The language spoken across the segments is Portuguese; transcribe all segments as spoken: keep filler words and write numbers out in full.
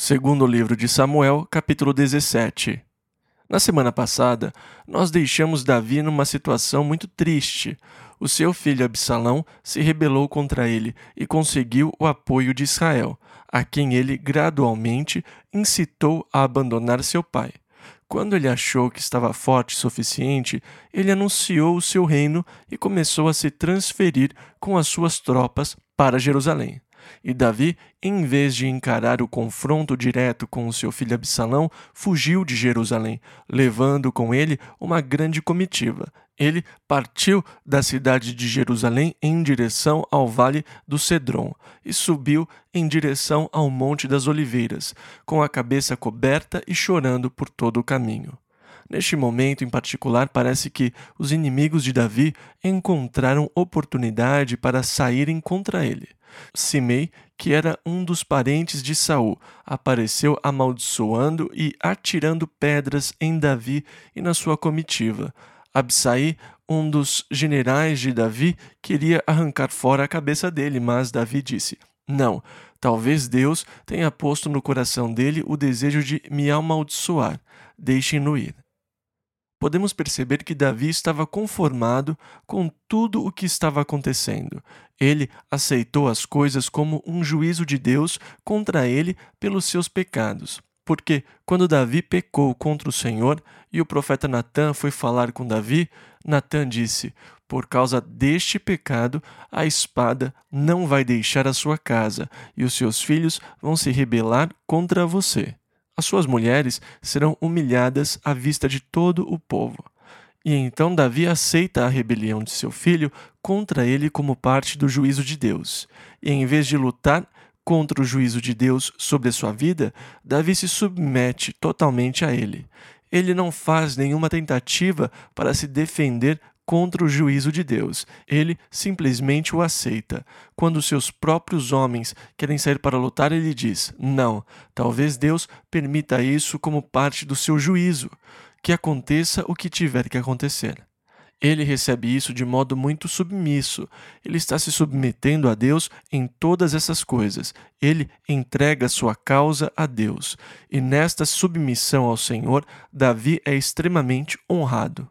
Segundo livro de Samuel, capítulo dezessete. Na semana passada, nós deixamos Davi numa situação muito triste. O seu filho Absalão se rebelou contra ele e conseguiu o apoio de Israel, a quem ele gradualmente incitou a abandonar seu pai. Quando ele achou que estava forte o suficiente, ele anunciou o seu reino e começou a se transferir com as suas tropas para Jerusalém. E Davi, em vez de encarar o confronto direto com o seu filho Absalão, fugiu de Jerusalém, levando com ele uma grande comitiva. Ele partiu da cidade de Jerusalém em direção ao vale do Cedron e subiu em direção ao Monte das Oliveiras, com a cabeça coberta e chorando por todo o caminho. Neste momento em particular, parece que os inimigos de Davi encontraram oportunidade para saírem contra ele. Simei, que era um dos parentes de Saul, apareceu amaldiçoando e atirando pedras em Davi e na sua comitiva. Absai, um dos generais de Davi, queria arrancar fora a cabeça dele, mas Davi disse: "Não, talvez Deus tenha posto no coração dele o desejo de me amaldiçoar. Deixem-no ir." Podemos perceber que Davi estava conformado com tudo o que estava acontecendo. Ele aceitou as coisas como um juízo de Deus contra ele pelos seus pecados. Porque quando Davi pecou contra o Senhor e o profeta Natã foi falar com Davi, Natã disse: "Por causa deste pecado, a espada não vai deixar a sua casa, e os seus filhos vão se rebelar contra você. As suas mulheres serão humilhadas à vista de todo o povo." E então Davi aceita a rebelião de seu filho contra ele como parte do juízo de Deus. E em vez de lutar contra o juízo de Deus sobre a sua vida, Davi se submete totalmente a ele. Ele não faz nenhuma tentativa para se defender contra o juízo de Deus. Ele simplesmente o aceita. Quando seus próprios homens querem sair para lutar, ele diz: "Não, talvez Deus permita isso como parte do seu juízo. Que aconteça o que tiver que acontecer." Ele recebe isso de modo muito submisso. Ele está se submetendo a Deus em todas essas coisas. Ele entrega sua causa a Deus. E nesta submissão ao Senhor, Davi é extremamente honrado.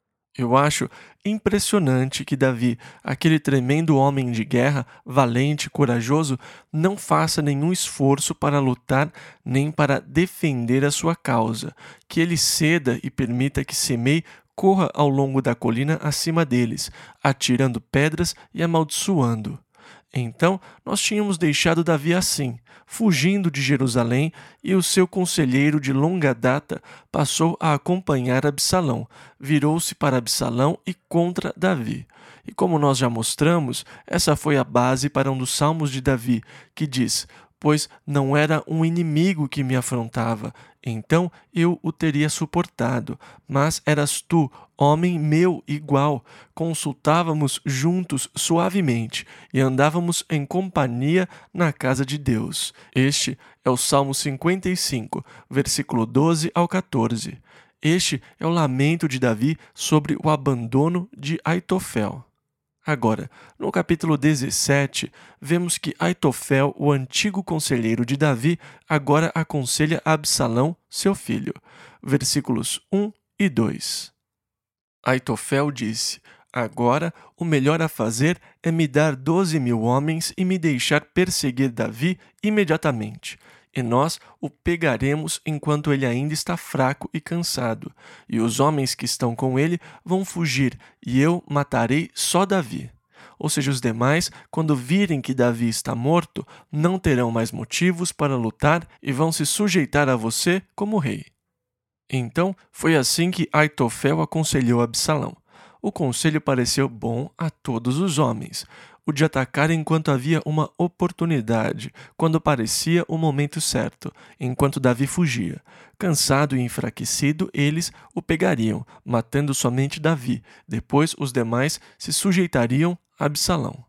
Eu acho impressionante que Davi, aquele tremendo homem de guerra, valente e corajoso, não faça nenhum esforço para lutar nem para defender a sua causa, que ele ceda e permita que Simei corra ao longo da colina acima deles, atirando pedras e amaldiçoando. Então, nós tínhamos deixado Davi assim, fugindo de Jerusalém, e o seu conselheiro de longa data passou a acompanhar Absalão, virou-se para Absalão e contra Davi. E como nós já mostramos, essa foi a base para um dos salmos de Davi, que diz: "Pois não era um inimigo que me afrontava, então eu o teria suportado, mas eras tu, homem meu igual. Consultávamos juntos suavemente e andávamos em companhia na casa de Deus." Este é o Salmo cinquenta e cinco, versículo doze ao quatorze. Este é o lamento de Davi sobre o abandono de Aitofel. Agora, no capítulo dezessete, vemos que Aitofel, o antigo conselheiro de Davi, agora aconselha Absalão, seu filho. Versículos um e dois. Aitofel disse: "Agora o melhor a fazer é me dar doze mil homens e me deixar perseguir Davi imediatamente. E nós o pegaremos enquanto ele ainda está fraco e cansado, e os homens que estão com ele vão fugir, e eu matarei só Davi." Ou seja, os demais, quando virem que Davi está morto, não terão mais motivos para lutar e vão se sujeitar a você como rei. Então, foi assim que Aitofel aconselhou Absalão. O conselho pareceu bom a todos os homens, o de atacar enquanto havia uma oportunidade, quando parecia o momento certo, enquanto Davi fugia. Cansado e enfraquecido, eles o pegariam, matando somente Davi. Depois, os demais se sujeitariam a Absalão.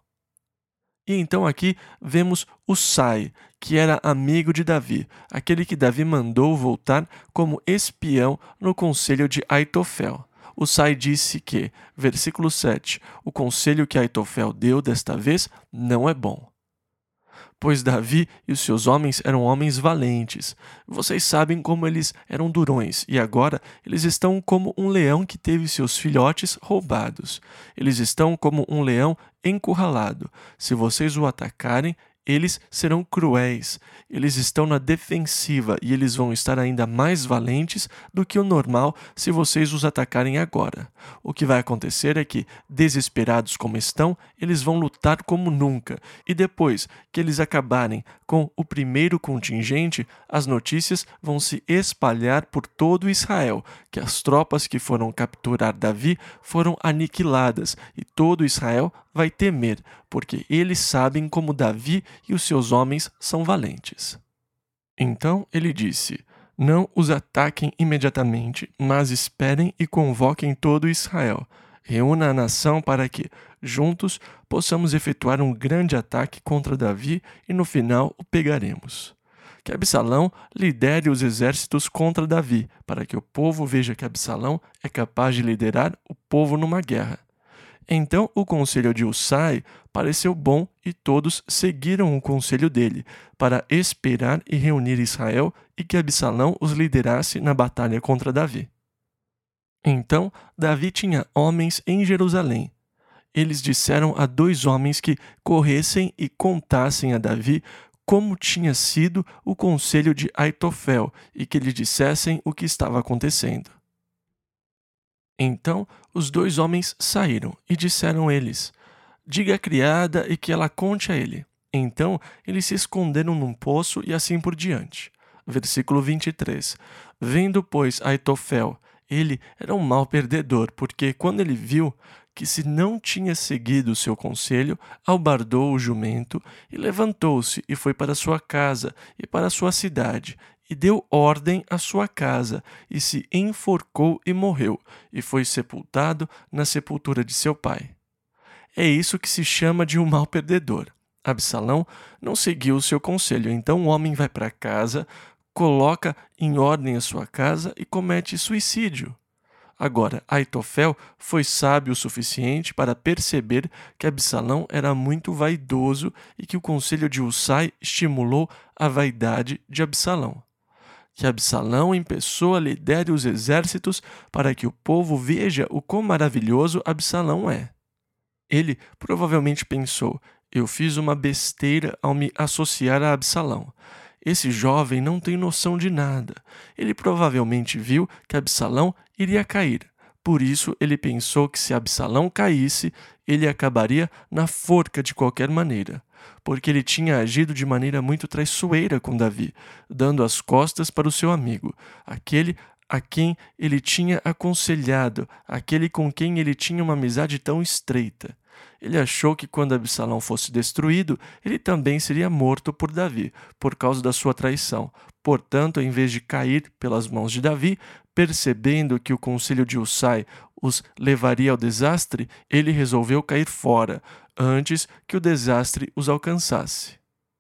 E então aqui vemos Usai, que era amigo de Davi, aquele que Davi mandou voltar como espião no conselho de Aitofel. Usai disse que, versículo sete, o conselho que Aitofel deu desta vez não é bom. pois Davi e os seus homens eram homens valentes. Vocês sabem como eles eram durões, e agora eles estão como um leão que teve seus filhotes roubados. Eles estão como um leão encurralado. Se vocês o atacarem, eles serão cruéis. Eles estão na defensiva e eles vão estar ainda mais valentes do que o normal se vocês os atacarem agora. O que vai acontecer é que, desesperados como estão, eles vão lutar como nunca. E depois que eles acabarem com o primeiro contingente, as notícias vão se espalhar por todo Israel, que as tropas que foram capturar Davi foram aniquiladas, e todo Israel vai temer, porque eles sabem como Davi e os seus homens são valentes. Então ele disse: não os ataquem imediatamente, mas esperem e convoquem todo Israel. Reúna a nação para que, juntos, possamos efetuar um grande ataque contra Davi e no final o pegaremos. Que Absalão lidere os exércitos contra Davi, para que o povo veja que Absalão é capaz de liderar o povo numa guerra. Então o conselho de Husai pareceu bom e todos seguiram o conselho dele, para esperar e reunir Israel e que Absalão os liderasse na batalha contra Davi. Então Davi tinha homens em Jerusalém. Eles disseram a dois homens que corressem e contassem a Davi como tinha sido o conselho de Aitofel e que lhe dissessem o que estava acontecendo. Então os dois homens saíram e disseram eles: diga à criada e que ela conte a ele. Então eles se esconderam num poço e assim por diante. Versículo vinte e três. Vendo, pois, Aitofel, ele era um mau perdedor, porque quando ele viu que se não tinha seguido o seu conselho, albardou o jumento e levantou-se e foi para sua casa e para sua cidade, e deu ordem à sua casa, e se enforcou e morreu, e foi sepultado na sepultura de seu pai. É isso que se chama de um mau perdedor. Absalão não seguiu o seu conselho, então o homem vai para casa, coloca em ordem a sua casa e comete suicídio. Agora, Aitofel foi sábio o suficiente para perceber que Absalão era muito vaidoso e que o conselho de Husai estimulou a vaidade de Absalão. Que Absalão em pessoa lidere os exércitos para que o povo veja o quão maravilhoso Absalão é. Ele provavelmente pensou: eu fiz uma besteira ao me associar a Absalão. Esse jovem não tem noção de nada. Ele provavelmente viu que Absalão iria cair. Por isso, ele pensou que se Absalão caísse, ele acabaria na forca de qualquer maneira, porque ele tinha agido de maneira muito traiçoeira com Davi, dando as costas para o seu amigo, aquele a quem ele tinha aconselhado, aquele com quem ele tinha uma amizade tão estreita. Ele achou que quando Absalão fosse destruído, ele também seria morto por Davi, por causa da sua traição. Portanto, em vez de cair pelas mãos de Davi, percebendo que o conselho de Husai os levaria ao desastre, ele resolveu cair fora, antes que o desastre os alcançasse.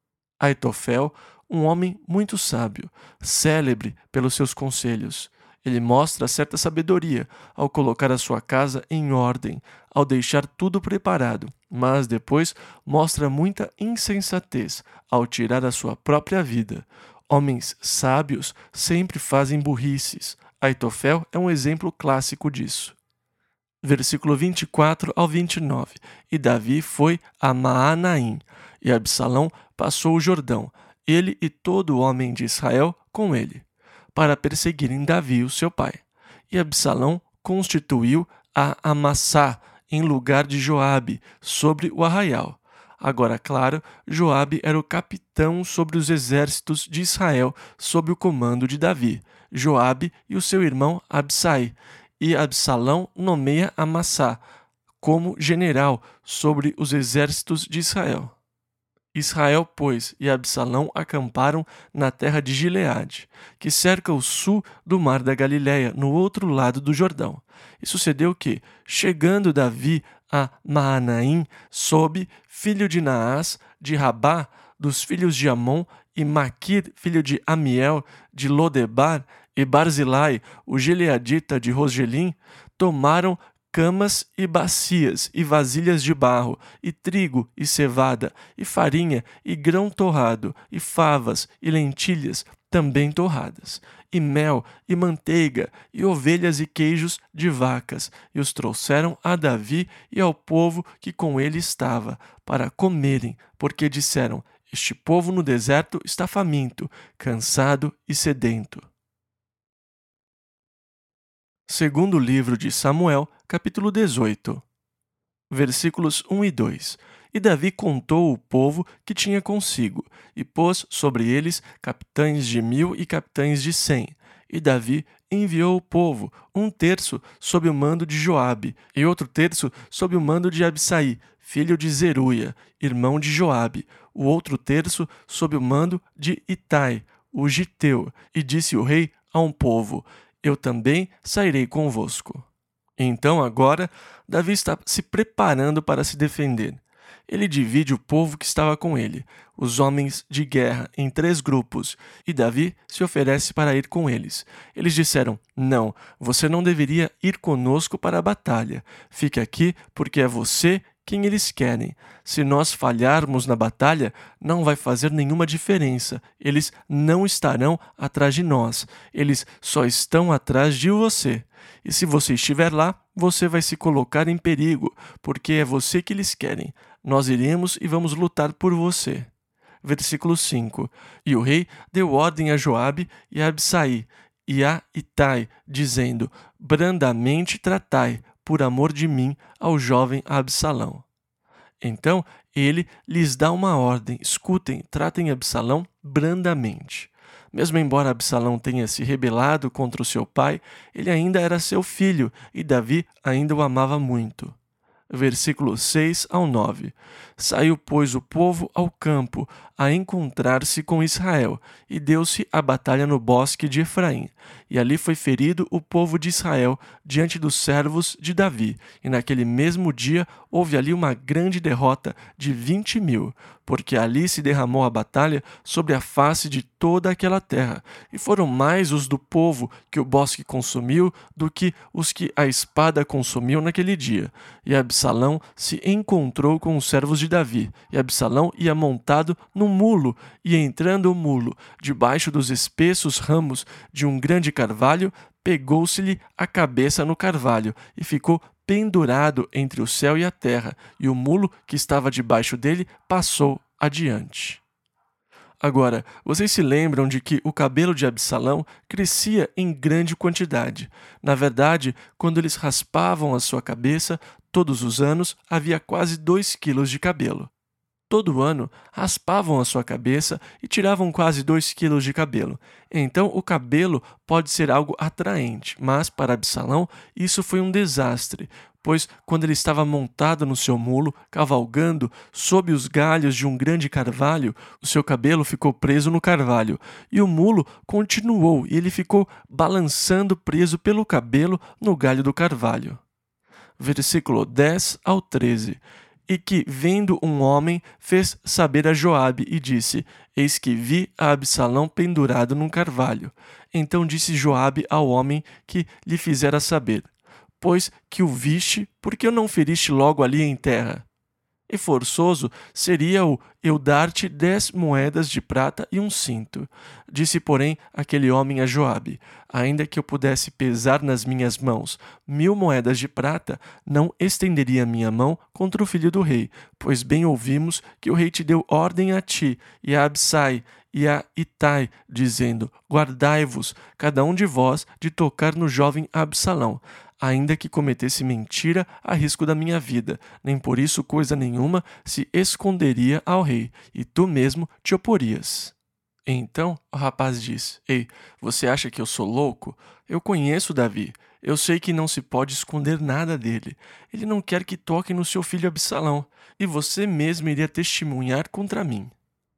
Aitofel, um homem muito sábio, célebre pelos seus conselhos. Ele mostra certa sabedoria ao colocar a sua casa em ordem, ao deixar tudo preparado, mas depois mostra muita insensatez ao tirar a sua própria vida. Homens sábios sempre fazem burrices. Aitofel é um exemplo clássico disso. Versículo vinte e quatro ao vinte e nove. E Davi foi a Maanaim, e Absalão passou o Jordão, ele e todo o homem de Israel com ele, para perseguirem Davi, o seu pai. E Absalão constituiu a Amassá em lugar de Joabe, sobre o arraial. Agora, claro, Joabe era o capitão sobre os exércitos de Israel, sob o comando de Davi, Joabe e o seu irmão Absai. E Absalão nomeia Amassá como general sobre os exércitos de Israel. Israel, pois, e Absalão acamparam na terra de Gileade, que cerca o sul do mar da Galileia, no outro lado do Jordão. E sucedeu que, chegando Davi a Maanaim, soube, filho de Naás, de Rabá, dos filhos de Amon, e Maquir, filho de Amiel, de Lodebar, e Barzilai, o gileadita de Rosgelim, tomaram camas e bacias, e vasilhas de barro, e trigo e cevada, e farinha, e grão torrado, e favas e lentilhas também torradas, e mel e manteiga, e ovelhas e queijos de vacas, e os trouxeram a Davi e ao povo que com ele estava, para comerem, porque disseram: Este povo no deserto está faminto, cansado e sedento. Segundo livro de Samuel, capítulo dezoito, versículos um e dois. E Davi contou o povo que tinha consigo, e pôs sobre eles capitães de mil e capitães de cem. E Davi enviou o povo, um terço sob o mando de Joabe, e outro terço sob o mando de Abissai, filho de Zeruia, irmão de Joabe, o outro terço sob o mando de Itai, o giteu. E disse o rei a um povo: Eu também sairei convosco. Então agora Davi está se preparando para se defender. Ele divide o povo que estava com ele, os homens de guerra, em três grupos, e Davi se oferece para ir com eles. Eles disseram: Não, você não deveria ir conosco para a batalha. Fique aqui, porque é você quem eles querem. Se nós falharmos na batalha, não vai fazer nenhuma diferença. Eles não estarão atrás de nós. Eles só estão atrás de você. E se você estiver lá, você vai se colocar em perigo, porque é você que eles querem. Nós iremos e vamos lutar por você. Versículo cinco. E o rei deu ordem a Joabe e a Abissai e a Itai, dizendo: Brandamente tratai, por amor de mim, ao jovem Absalão. Então ele lhes dá uma ordem: escutem, tratem Absalão brandamente. Mesmo embora Absalão tenha se rebelado contra o seu pai, ele ainda era seu filho e Davi ainda o amava muito. Versículos seis ao nove. Saiu, pois, o povo ao campo a encontrar-se com Israel, e deu-se a batalha no bosque de Efraim. E ali foi ferido o povo de Israel diante dos servos de Davi. E naquele mesmo dia houve ali uma grande derrota de vinte mil, porque ali se derramou a batalha sobre a face de toda aquela terra. E foram mais os do povo que o bosque consumiu do que os que a espada consumiu naquele dia. E Absalão se encontrou com os servos de Davi, e Absalão ia montado num mulo, e entrando o mulo debaixo dos espessos ramos de um grande carvalho, pegou-se-lhe a cabeça no carvalho, e ficou pendurado entre o céu e a terra, e o mulo que estava debaixo dele passou adiante. Agora, vocês se lembram de que o cabelo de Absalão crescia em grande quantidade. Na verdade, quando eles raspavam a sua cabeça, todos os anos havia quase dois quilos de cabelo. Todo ano raspavam a sua cabeça e tiravam quase dois quilos de cabelo. Então o cabelo pode ser algo atraente, mas para Absalão isso foi um desastre, pois quando ele estava montado no seu mulo, cavalgando sob os galhos de um grande carvalho, o seu cabelo ficou preso no carvalho, e o mulo continuou e ele ficou balançando preso pelo cabelo no galho do carvalho. Versículo dez ao treze. E que, vendo um homem, fez saber a Joabe e disse: Eis que vi a Absalão pendurado num carvalho. Então disse Joabe ao homem que lhe fizera saber: Pois que o viste, por que o não feriste logo ali em terra? E forçoso seria o eu dar-te dez moedas de prata e um cinto. Disse, porém, aquele homem a Joabe: Ainda que eu pudesse pesar nas minhas mãos mil moedas de prata, não estenderia minha mão contra o filho do rei, pois bem ouvimos que o rei te deu ordem a ti e a Abissai e a Itai, dizendo: Guardai-vos, cada um de vós, de tocar no jovem Absalão, ainda que cometesse mentira a risco da minha vida, nem por isso coisa nenhuma se esconderia ao rei, e tu mesmo te oporias. Então o rapaz disse: Ei, você acha que eu sou louco? Eu conheço Davi. Eu sei que não se pode esconder nada dele. Ele não quer que toquem no seu filho Absalão, e você mesmo iria testemunhar contra mim.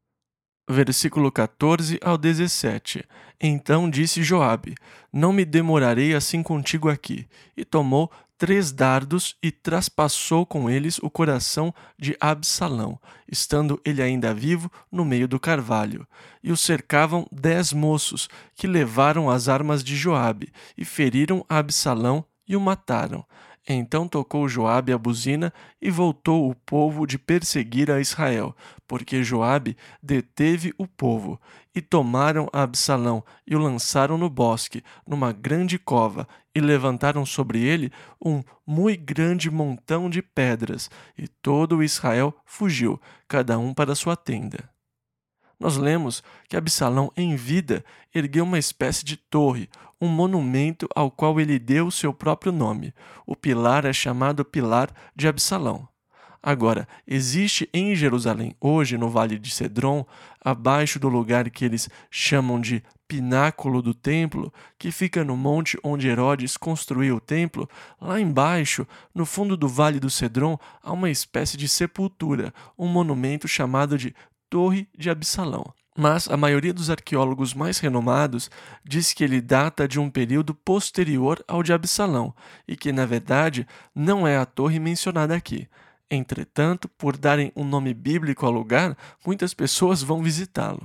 Versículo quatorze ao dezessete. Então disse Joabe: Não me demorarei assim contigo aqui. E tomou três dardos e traspassou com eles o coração de Absalão, estando ele ainda vivo no meio do carvalho. E o cercavam dez moços, que levaram as armas de Joabe, e feriram Absalão e o mataram. Então tocou Joabe a buzina e voltou o povo de perseguir a Israel, porque Joabe deteve o povo. E tomaram a Absalão e o lançaram no bosque, numa grande cova, e levantaram sobre ele um muito grande montão de pedras, e todo o Israel fugiu, cada um para sua tenda. Nós lemos que Absalão, em vida, ergueu uma espécie de torre, um monumento ao qual ele deu o seu próprio nome. O pilar é chamado Pilar de Absalão. Agora, existe em Jerusalém, hoje no Vale de Cedron, abaixo do lugar que eles chamam de Pináculo do Templo, que fica no monte onde Herodes construiu o templo, lá embaixo, no fundo do Vale do Cedron, há uma espécie de sepultura, um monumento chamado de Torre de Absalão. Mas a maioria dos arqueólogos mais renomados diz que ele data de um período posterior ao de Absalão e que, na verdade, não é a torre mencionada aqui. Entretanto, por darem um nome bíblico ao lugar, muitas pessoas vão visitá-lo.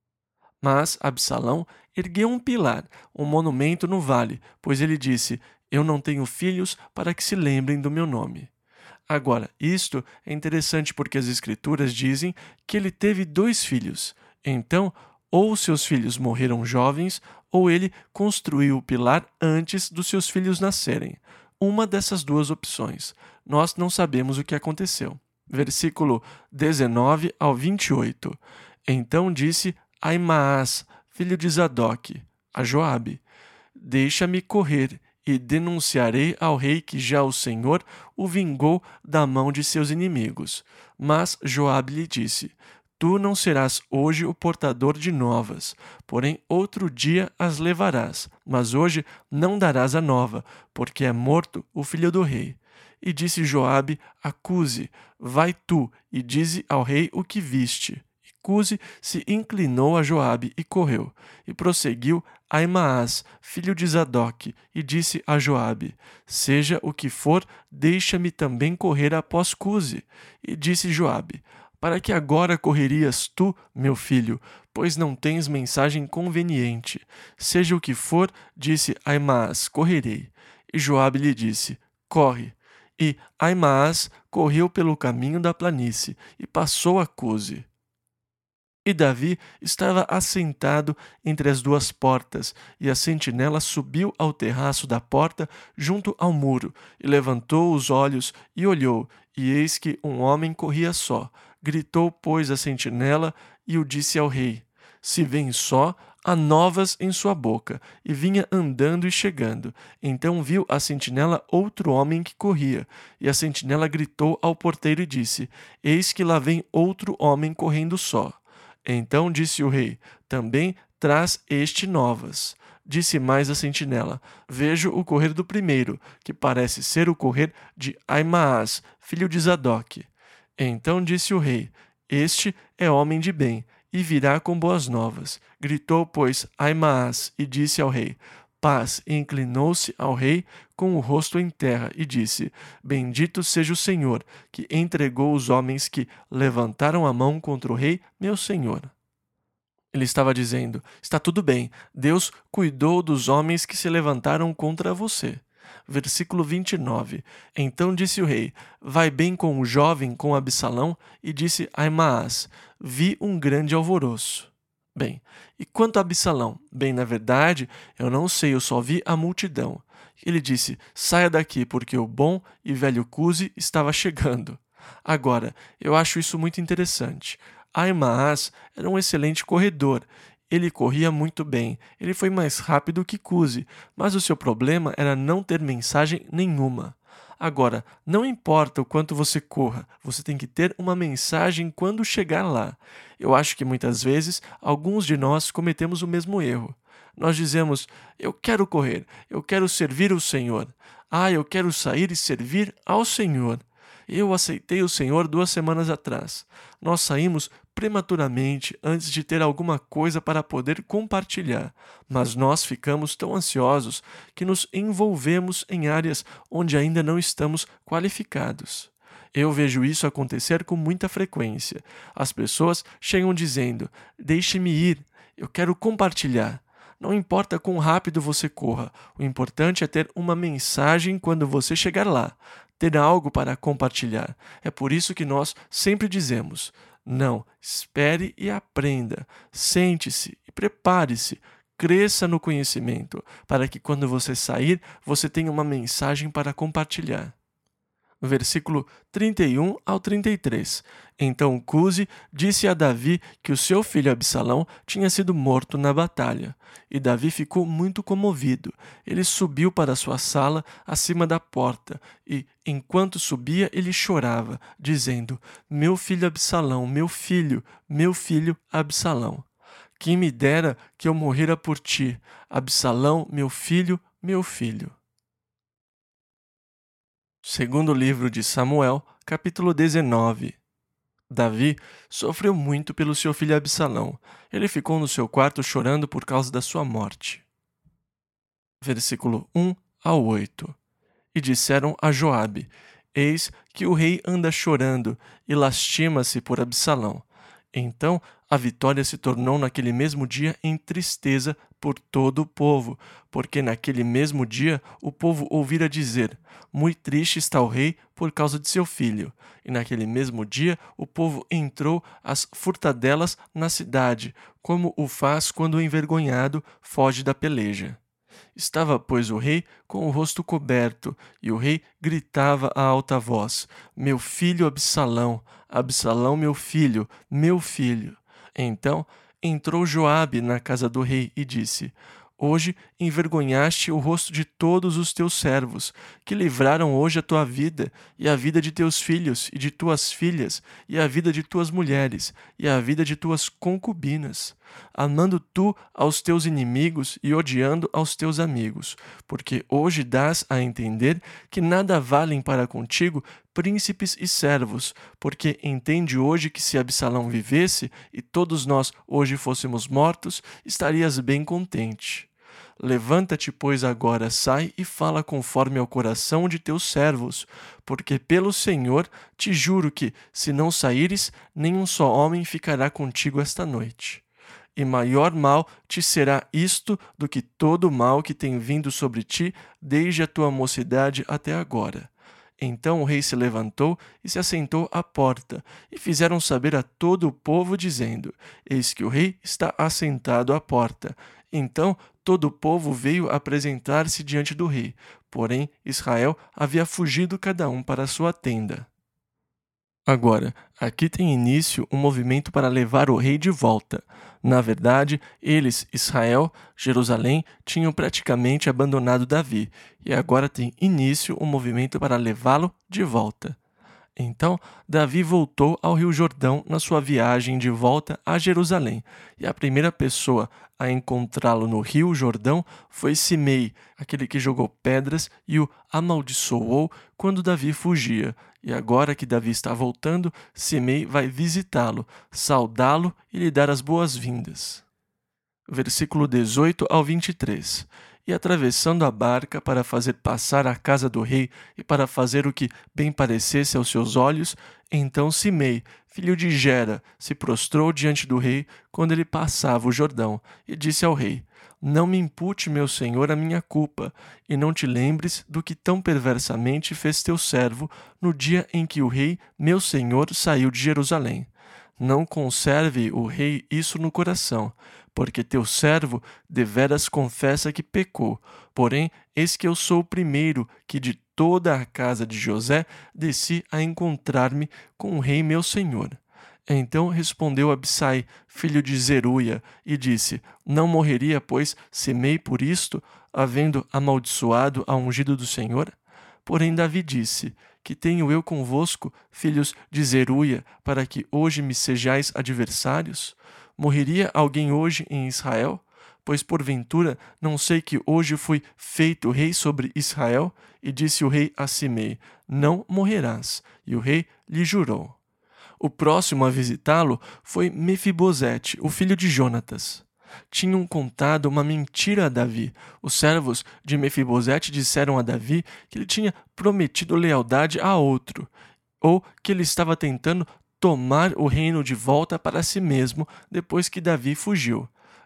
Mas Absalão ergueu um pilar, um monumento no vale, pois ele disse: Eu não tenho filhos para que se lembrem do meu nome. Agora, isto é interessante porque as Escrituras dizem que ele teve dois filhos. Então, ou seus filhos morreram jovens, ou ele construiu o pilar antes dos seus filhos nascerem. Uma dessas duas opções. Nós não sabemos o que aconteceu. Versículo dezenove ao vinte e oito. Então disse Aimaas, filho de Zadok, a Joabe: Deixa-me correr, e denunciarei ao rei que já o Senhor o vingou da mão de seus inimigos. Mas Joabe lhe disse: Tu não serás hoje o portador de novas, porém outro dia as levarás, mas hoje não darás a nova, porque é morto o filho do rei. E disse Joabe a Cuse: Vai tu e dize ao rei o que viste. Cuse se inclinou a Joabe e correu, e prosseguiu a Aimaas, filho de Zadok, e disse a Joabe: Seja o que for, deixa-me também correr após Cuse. E disse Joabe: Para que agora correrias tu, meu filho, pois não tens mensagem conveniente? Seja o que for, disse Aimaas, correrei. E Joabe lhe disse: Corre. E Aimaas correu pelo caminho da planície, e passou a Cuse. E Davi estava assentado entre as duas portas, e a sentinela subiu ao terraço da porta junto ao muro, e levantou os olhos e olhou, e eis que um homem corria só. Gritou, pois, a sentinela e o disse ao rei: Se vem só, há novas em sua boca. E vinha andando e chegando. Então viu a sentinela outro homem que corria, e a sentinela gritou ao porteiro e disse: Eis que lá vem outro homem correndo só. Então disse o rei: Também traz este novas. Disse mais a sentinela: Vejo o correr do primeiro, que parece ser o correr de Aimaas, filho de Zadok. Então disse o rei: Este é homem de bem, e virá com boas novas. Gritou, pois, Aimaas, e disse ao rei: Paz. E inclinou-se ao rei com o rosto em terra, e disse: Bendito seja o Senhor, que entregou os homens que levantaram a mão contra o rei, meu senhor. Ele estava dizendo: Está tudo bem, Deus cuidou dos homens que se levantaram contra você. Versículo vinte e nove. Então disse o rei: Vai bem com o jovem, com Absalão? E disse Aimaas: Vi um grande alvoroço. Bem, e quanto a Absalão? Bem, na verdade, eu não sei, eu só vi a multidão. Ele disse: Saia daqui, porque o bom e velho Cuse estava chegando. Agora, eu acho isso muito interessante. Aimaas era um excelente corredor. Ele corria muito bem, ele foi mais rápido que Cuse, mas o seu problema era não ter mensagem nenhuma. Agora, não importa o quanto você corra, você tem que ter uma mensagem quando chegar lá. Eu acho que muitas vezes alguns de nós cometemos o mesmo erro. Nós dizemos: eu quero correr, eu quero servir o Senhor. Ah, eu quero sair e servir ao Senhor. Eu aceitei o Senhor duas semanas atrás. Nós saímos prematuramente antes de ter alguma coisa para poder compartilhar, mas nós ficamos tão ansiosos que nos envolvemos em áreas onde ainda não estamos qualificados. Eu vejo isso acontecer com muita frequência. As pessoas chegam dizendo: deixe-me ir, eu quero compartilhar. Não importa quão rápido você corra, o importante é ter uma mensagem quando você chegar lá, ter algo para compartilhar. É por isso que nós sempre dizemos: não, espere e aprenda, sente-se e prepare-se. Cresça no conhecimento, para que quando você sair, você tenha uma mensagem para compartilhar. Versículo trinta e um ao trinta e três. Então Cusi disse a Davi que o seu filho Absalão tinha sido morto na batalha. E Davi ficou muito comovido. Ele subiu para sua sala acima da porta e, enquanto subia, ele chorava, dizendo: Meu filho Absalão, meu filho, meu filho Absalão. Quem me dera que eu morrera por ti, Absalão, meu filho, meu filho. Segundo livro de Samuel, capítulo dezenove. Davi sofreu muito pelo seu filho Absalão. Ele ficou no seu quarto chorando por causa da sua morte. Versículo um ao oito. E disseram a Joabe: Eis que o rei anda chorando e lastima-se por Absalão. Então a vitória se tornou naquele mesmo dia em tristeza por todo o povo, porque naquele mesmo dia o povo ouvira dizer: Muito triste está o rei por causa de seu filho. E naquele mesmo dia o povo entrou às furtadelas na cidade, como o faz quando envergonhado foge da peleja. Estava, pois, o rei com o rosto coberto, e o rei gritava a alta voz: Meu filho Absalão, Absalão, meu filho, meu filho. Então entrou Joabe na casa do rei e disse: Hoje envergonhaste o rosto de todos os teus servos, que livraram hoje a tua vida, e a vida de teus filhos, e de tuas filhas, e a vida de tuas mulheres, e a vida de tuas concubinas, amando tu aos teus inimigos e odiando aos teus amigos, porque hoje dás a entender que nada valem para contigo príncipes e servos, porque entende hoje que se Absalão vivesse e todos nós hoje fôssemos mortos, estarias bem contente. Levanta-te, pois, agora, sai e fala conforme ao coração de teus servos, porque pelo Senhor te juro que, se não saíres, nenhum só homem ficará contigo esta noite. E maior mal te será isto do que todo o mal que tem vindo sobre ti desde a tua mocidade até agora. Então o rei se levantou e se assentou à porta, e fizeram saber a todo o povo, dizendo: Eis que o rei está assentado à porta. Então todo o povo veio apresentar-se diante do rei, porém Israel havia fugido cada um para a sua tenda. Agora, aqui tem início um movimento para levar o rei de volta. Na verdade, eles, Israel, Jerusalém, tinham praticamente abandonado Davi, e agora tem início um movimento para levá-lo de volta. Então, Davi voltou ao Rio Jordão na sua viagem de volta a Jerusalém, e a primeira pessoa a encontrá-lo no Rio Jordão foi Simei, aquele que jogou pedras e o amaldiçoou quando Davi fugia. E agora que Davi está voltando, Simei vai visitá-lo, saudá-lo e lhe dar as boas-vindas. Versículo dezoito ao vinte e três. E atravessando a barca para fazer passar a casa do rei e para fazer o que bem parecesse aos seus olhos, então Simei, filho de Gera, se prostrou diante do rei quando ele passava o Jordão, e disse ao rei: Não me impute, meu senhor, a minha culpa, e não te lembres do que tão perversamente fez teu servo no dia em que o rei, meu senhor, saiu de Jerusalém. Não conserve o rei isso no coração, porque teu servo deveras confessa que pecou. Porém, eis que eu sou o primeiro que de toda a casa de José desci a encontrar-me com o rei meu senhor. Então respondeu Abissai, filho de Zeruia, e disse: Não morreria, pois, Simei por isto, havendo amaldiçoado a ungido do Senhor? Porém Davi disse: Que tenho eu convosco, filhos de Zeruia, para que hoje me sejais adversários? Morreria alguém hoje em Israel? Pois porventura não sei que hoje fui feito rei sobre Israel? E disse o rei a Simei: Não morrerás. E o rei lhe jurou. O próximo a visitá-lo foi Mefibosete, o filho de Jonatas. Tinham contado uma mentira a Davi. Os servos de Mefibosete disseram a Davi que ele tinha prometido lealdade a outro, ou que ele estava tentando tomar o reino de volta para si mesmo depois que Davi fugiu.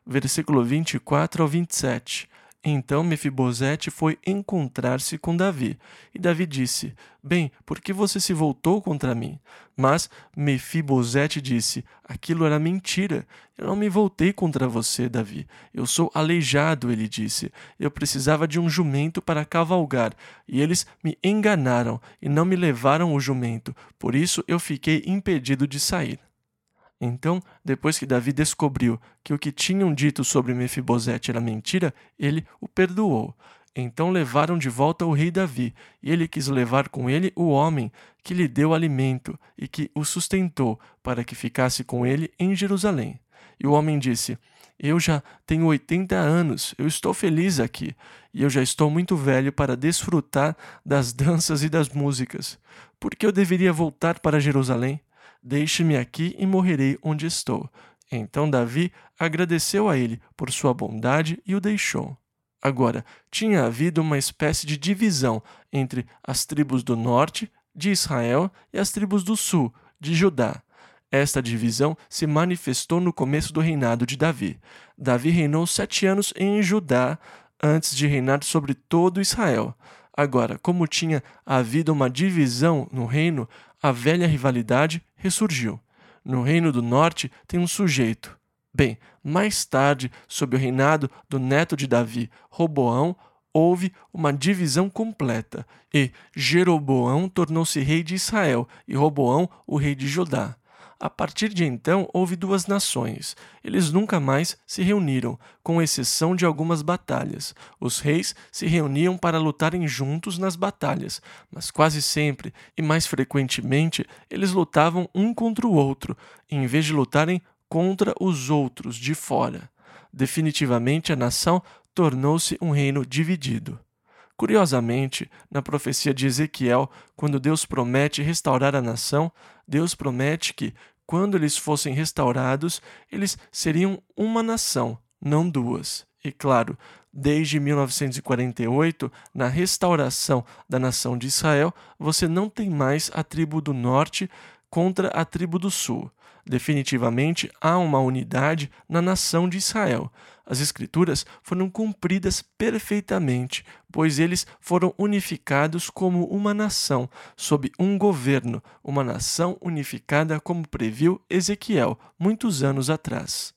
Versículo vinte e quatro ao vinte e sete. Então Mefibosete foi encontrar-se com Davi. E Davi disse: Bem, por que você se voltou contra mim? Mas Mefibosete disse: Aquilo era mentira. Eu não me voltei contra você, Davi. Eu sou aleijado, ele disse. Eu precisava de um jumento para cavalgar, e eles me enganaram e não me levaram o jumento. Por isso eu fiquei impedido de sair. Então, depois que Davi descobriu que o que tinham dito sobre Mefibosete era mentira, ele o perdoou. Então levaram de volta o rei Davi, e ele quis levar com ele o homem que lhe deu alimento e que o sustentou, para que ficasse com ele em Jerusalém. E o homem disse: Eu já tenho oitenta anos, eu estou feliz aqui, e eu já estou muito velho para desfrutar das danças e das músicas. Por que eu deveria voltar para Jerusalém? Deixe-me aqui e morrerei onde estou. Então Davi agradeceu a ele por sua bondade e o deixou. Agora, tinha havido uma espécie de divisão entre as tribos do norte, de Israel, e as tribos do sul, de Judá. Esta divisão se manifestou no começo do reinado de Davi. Davi reinou sete anos em Judá, antes de reinar sobre todo Israel. Agora, como tinha havido uma divisão no reino, a velha rivalidade ressurgiu. No reino do norte tem um sujeito. Bem, mais tarde, sob o reinado do neto de Davi, Roboão, houve uma divisão completa, e Jeroboão tornou-se rei de Israel e Roboão o rei de Judá. A partir de então, houve duas nações. Eles nunca mais se reuniram, com exceção de algumas batalhas. Os reis se reuniam para lutarem juntos nas batalhas, mas quase sempre, e mais frequentemente, eles lutavam um contra o outro, em vez de lutarem contra os outros de fora. Definitivamente, a nação tornou-se um reino dividido. Curiosamente, na profecia de Ezequiel, quando Deus promete restaurar a nação, Deus promete que, quando eles fossem restaurados, eles seriam uma nação, não duas. E claro, desde mil novecentos e quarenta e oito, na restauração da nação de Israel, você não tem mais a tribo do norte contra a tribo do sul. Definitivamente há uma unidade na nação de Israel. As Escrituras foram cumpridas perfeitamente, pois eles foram unificados como uma nação, sob um governo, uma nação unificada como previu Ezequiel, muitos anos atrás.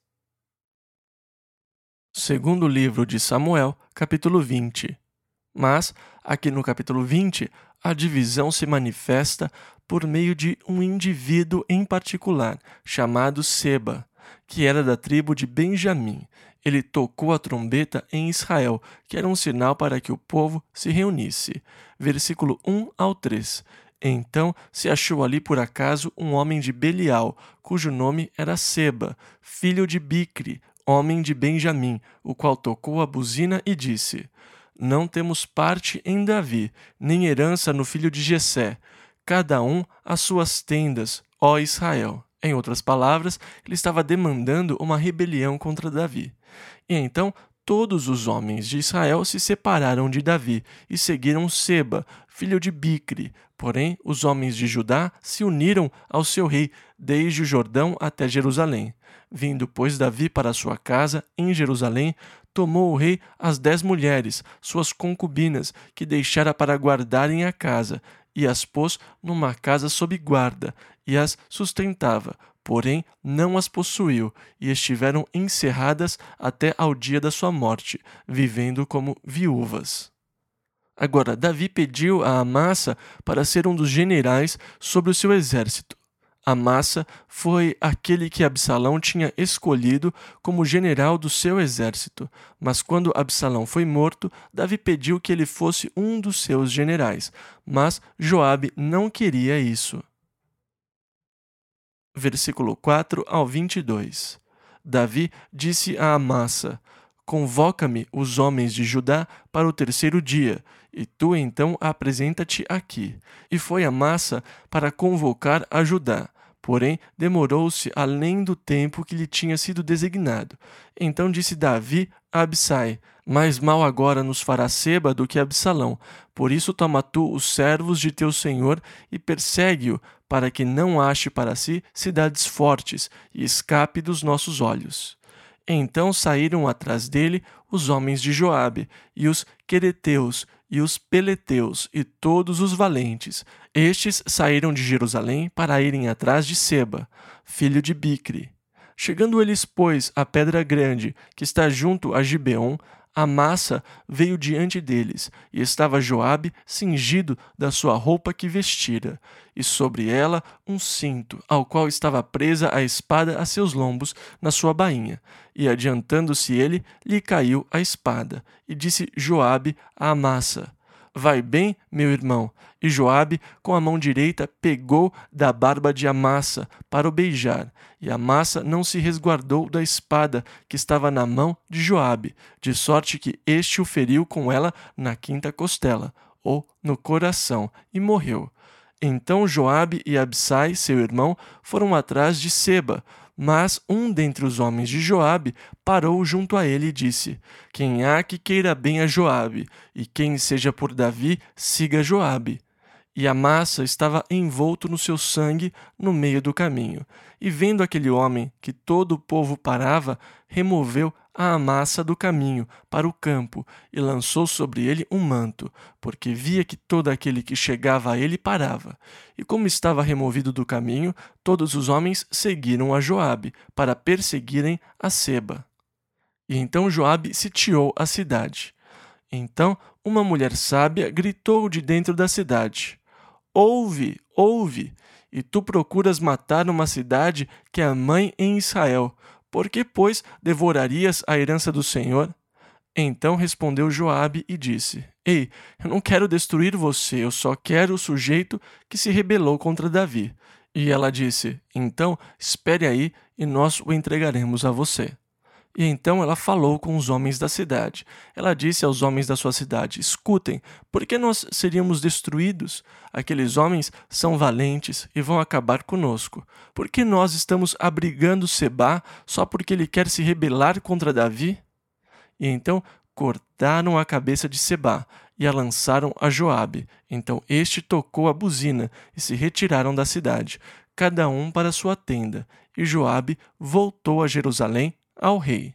Segundo livro de Samuel, capítulo vinte. Mas, aqui no capítulo vinte, a divisão se manifesta por meio de um indivíduo em particular, chamado Seba, que era da tribo de Benjamim. Ele tocou a trombeta em Israel, que era um sinal para que o povo se reunisse. Versículo um ao três. Então se achou ali por acaso um homem de Belial, cujo nome era Seba, filho de Bicri, homem de Benjamim, o qual tocou a buzina e disse: Não temos parte em Davi, nem herança no filho de Jessé. Cada um as suas tendas, ó Israel. Em outras palavras, ele estava demandando uma rebelião contra Davi. E então todos os homens de Israel se separaram de Davi e seguiram Seba, filho de Bicri. Porém, os homens de Judá se uniram ao seu rei desde o Jordão até Jerusalém. Vindo, pois, Davi para sua casa em Jerusalém, tomou o rei as dez mulheres, suas concubinas, que deixara para guardarem a casa, e as pôs numa casa sob guarda, e as sustentava, porém não as possuiu, e estiveram encerradas até ao dia da sua morte, vivendo como viúvas. Agora, Davi pediu a Amassa para ser um dos generais sobre o seu exército. Amassa foi aquele que Absalão tinha escolhido como general do seu exército, mas quando Absalão foi morto, Davi pediu que ele fosse um dos seus generais, mas Joabe não queria isso. Versículo quatro ao vinte e dois. Davi disse a Amassa: Convoca-me os homens de Judá para o terceiro dia, e tu então apresenta-te aqui. E foi Amassa para convocar a Judá. Porém, demorou-se além do tempo que lhe tinha sido designado. Então disse Davi a Abissai: Mais mal agora nos fará Seba do que Absalão. Por isso toma tu os servos de teu senhor e persegue-o, para que não ache para si cidades fortes e escape dos nossos olhos. Então saíram atrás dele os homens de Joabe, e os quereteus, e os peleteus, e todos os valentes. Estes saíram de Jerusalém para irem atrás de Seba, filho de Bicri. Chegando eles, pois, à pedra grande, que está junto a Gibeon, Amassa veio diante deles, e estava Joabe cingido da sua roupa que vestira, e sobre ela um cinto, ao qual estava presa a espada a seus lombos na sua bainha. E adiantando-se ele, lhe caiu a espada, e disse Joabe a Amassa: Vai bem, meu irmão. E Joabe, com a mão direita, pegou da barba de Amassa para o beijar. E Amassa não se resguardou da espada que estava na mão de Joabe, de sorte que este o feriu com ela na quinta costela, ou no coração, e morreu. Então Joabe e Abissai, seu irmão, foram atrás de Seba. Mas um dentre os homens de Joabe parou junto a ele e disse: Quem há que queira bem a Joabe, e quem seja por Davi, siga Joabe. E Amassa estava envolto no seu sangue no meio do caminho. E vendo aquele homem que todo o povo parava, removeu a Amassa do caminho para o campo e lançou sobre ele um manto, porque via que todo aquele que chegava a ele parava. E como estava removido do caminho, todos os homens seguiram a Joabe para perseguirem a Seba. E então Joabe sitiou a cidade. Então uma mulher sábia gritou de dentro da cidade: Ouve, ouve, e tu procuras matar uma cidade que é a mãe em Israel. Por que, pois, devorarias a herança do Senhor? Então respondeu Joabe e disse: Ei, eu não quero destruir você, eu só quero o sujeito que se rebelou contra Davi. E ela disse: Então espere aí e nós o entregaremos a você. E então ela falou com os homens da cidade. Ela disse aos homens da sua cidade: Escutem, por que nós seríamos destruídos? Aqueles homens são valentes e vão acabar conosco. Por que nós estamos abrigando Sebá só porque ele quer se rebelar contra Davi? E então cortaram a cabeça de Sebá e a lançaram a Joabe. Então este tocou a buzina e se retiraram da cidade, cada um para sua tenda. E Joabe voltou a Jerusalém ao rei.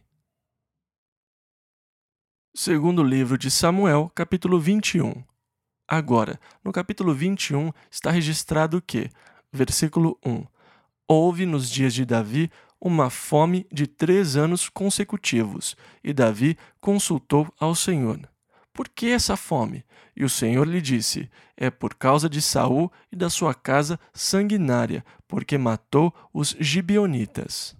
Segundo livro de Samuel, capítulo vinte e um. Agora, no capítulo vinte e um está registrado que, versículo um, houve nos dias de Davi uma fome de três anos consecutivos, e Davi consultou ao Senhor. Por que essa fome? E o Senhor lhe disse: É por causa de Saul e da sua casa sanguinária, porque matou os gibeonitas.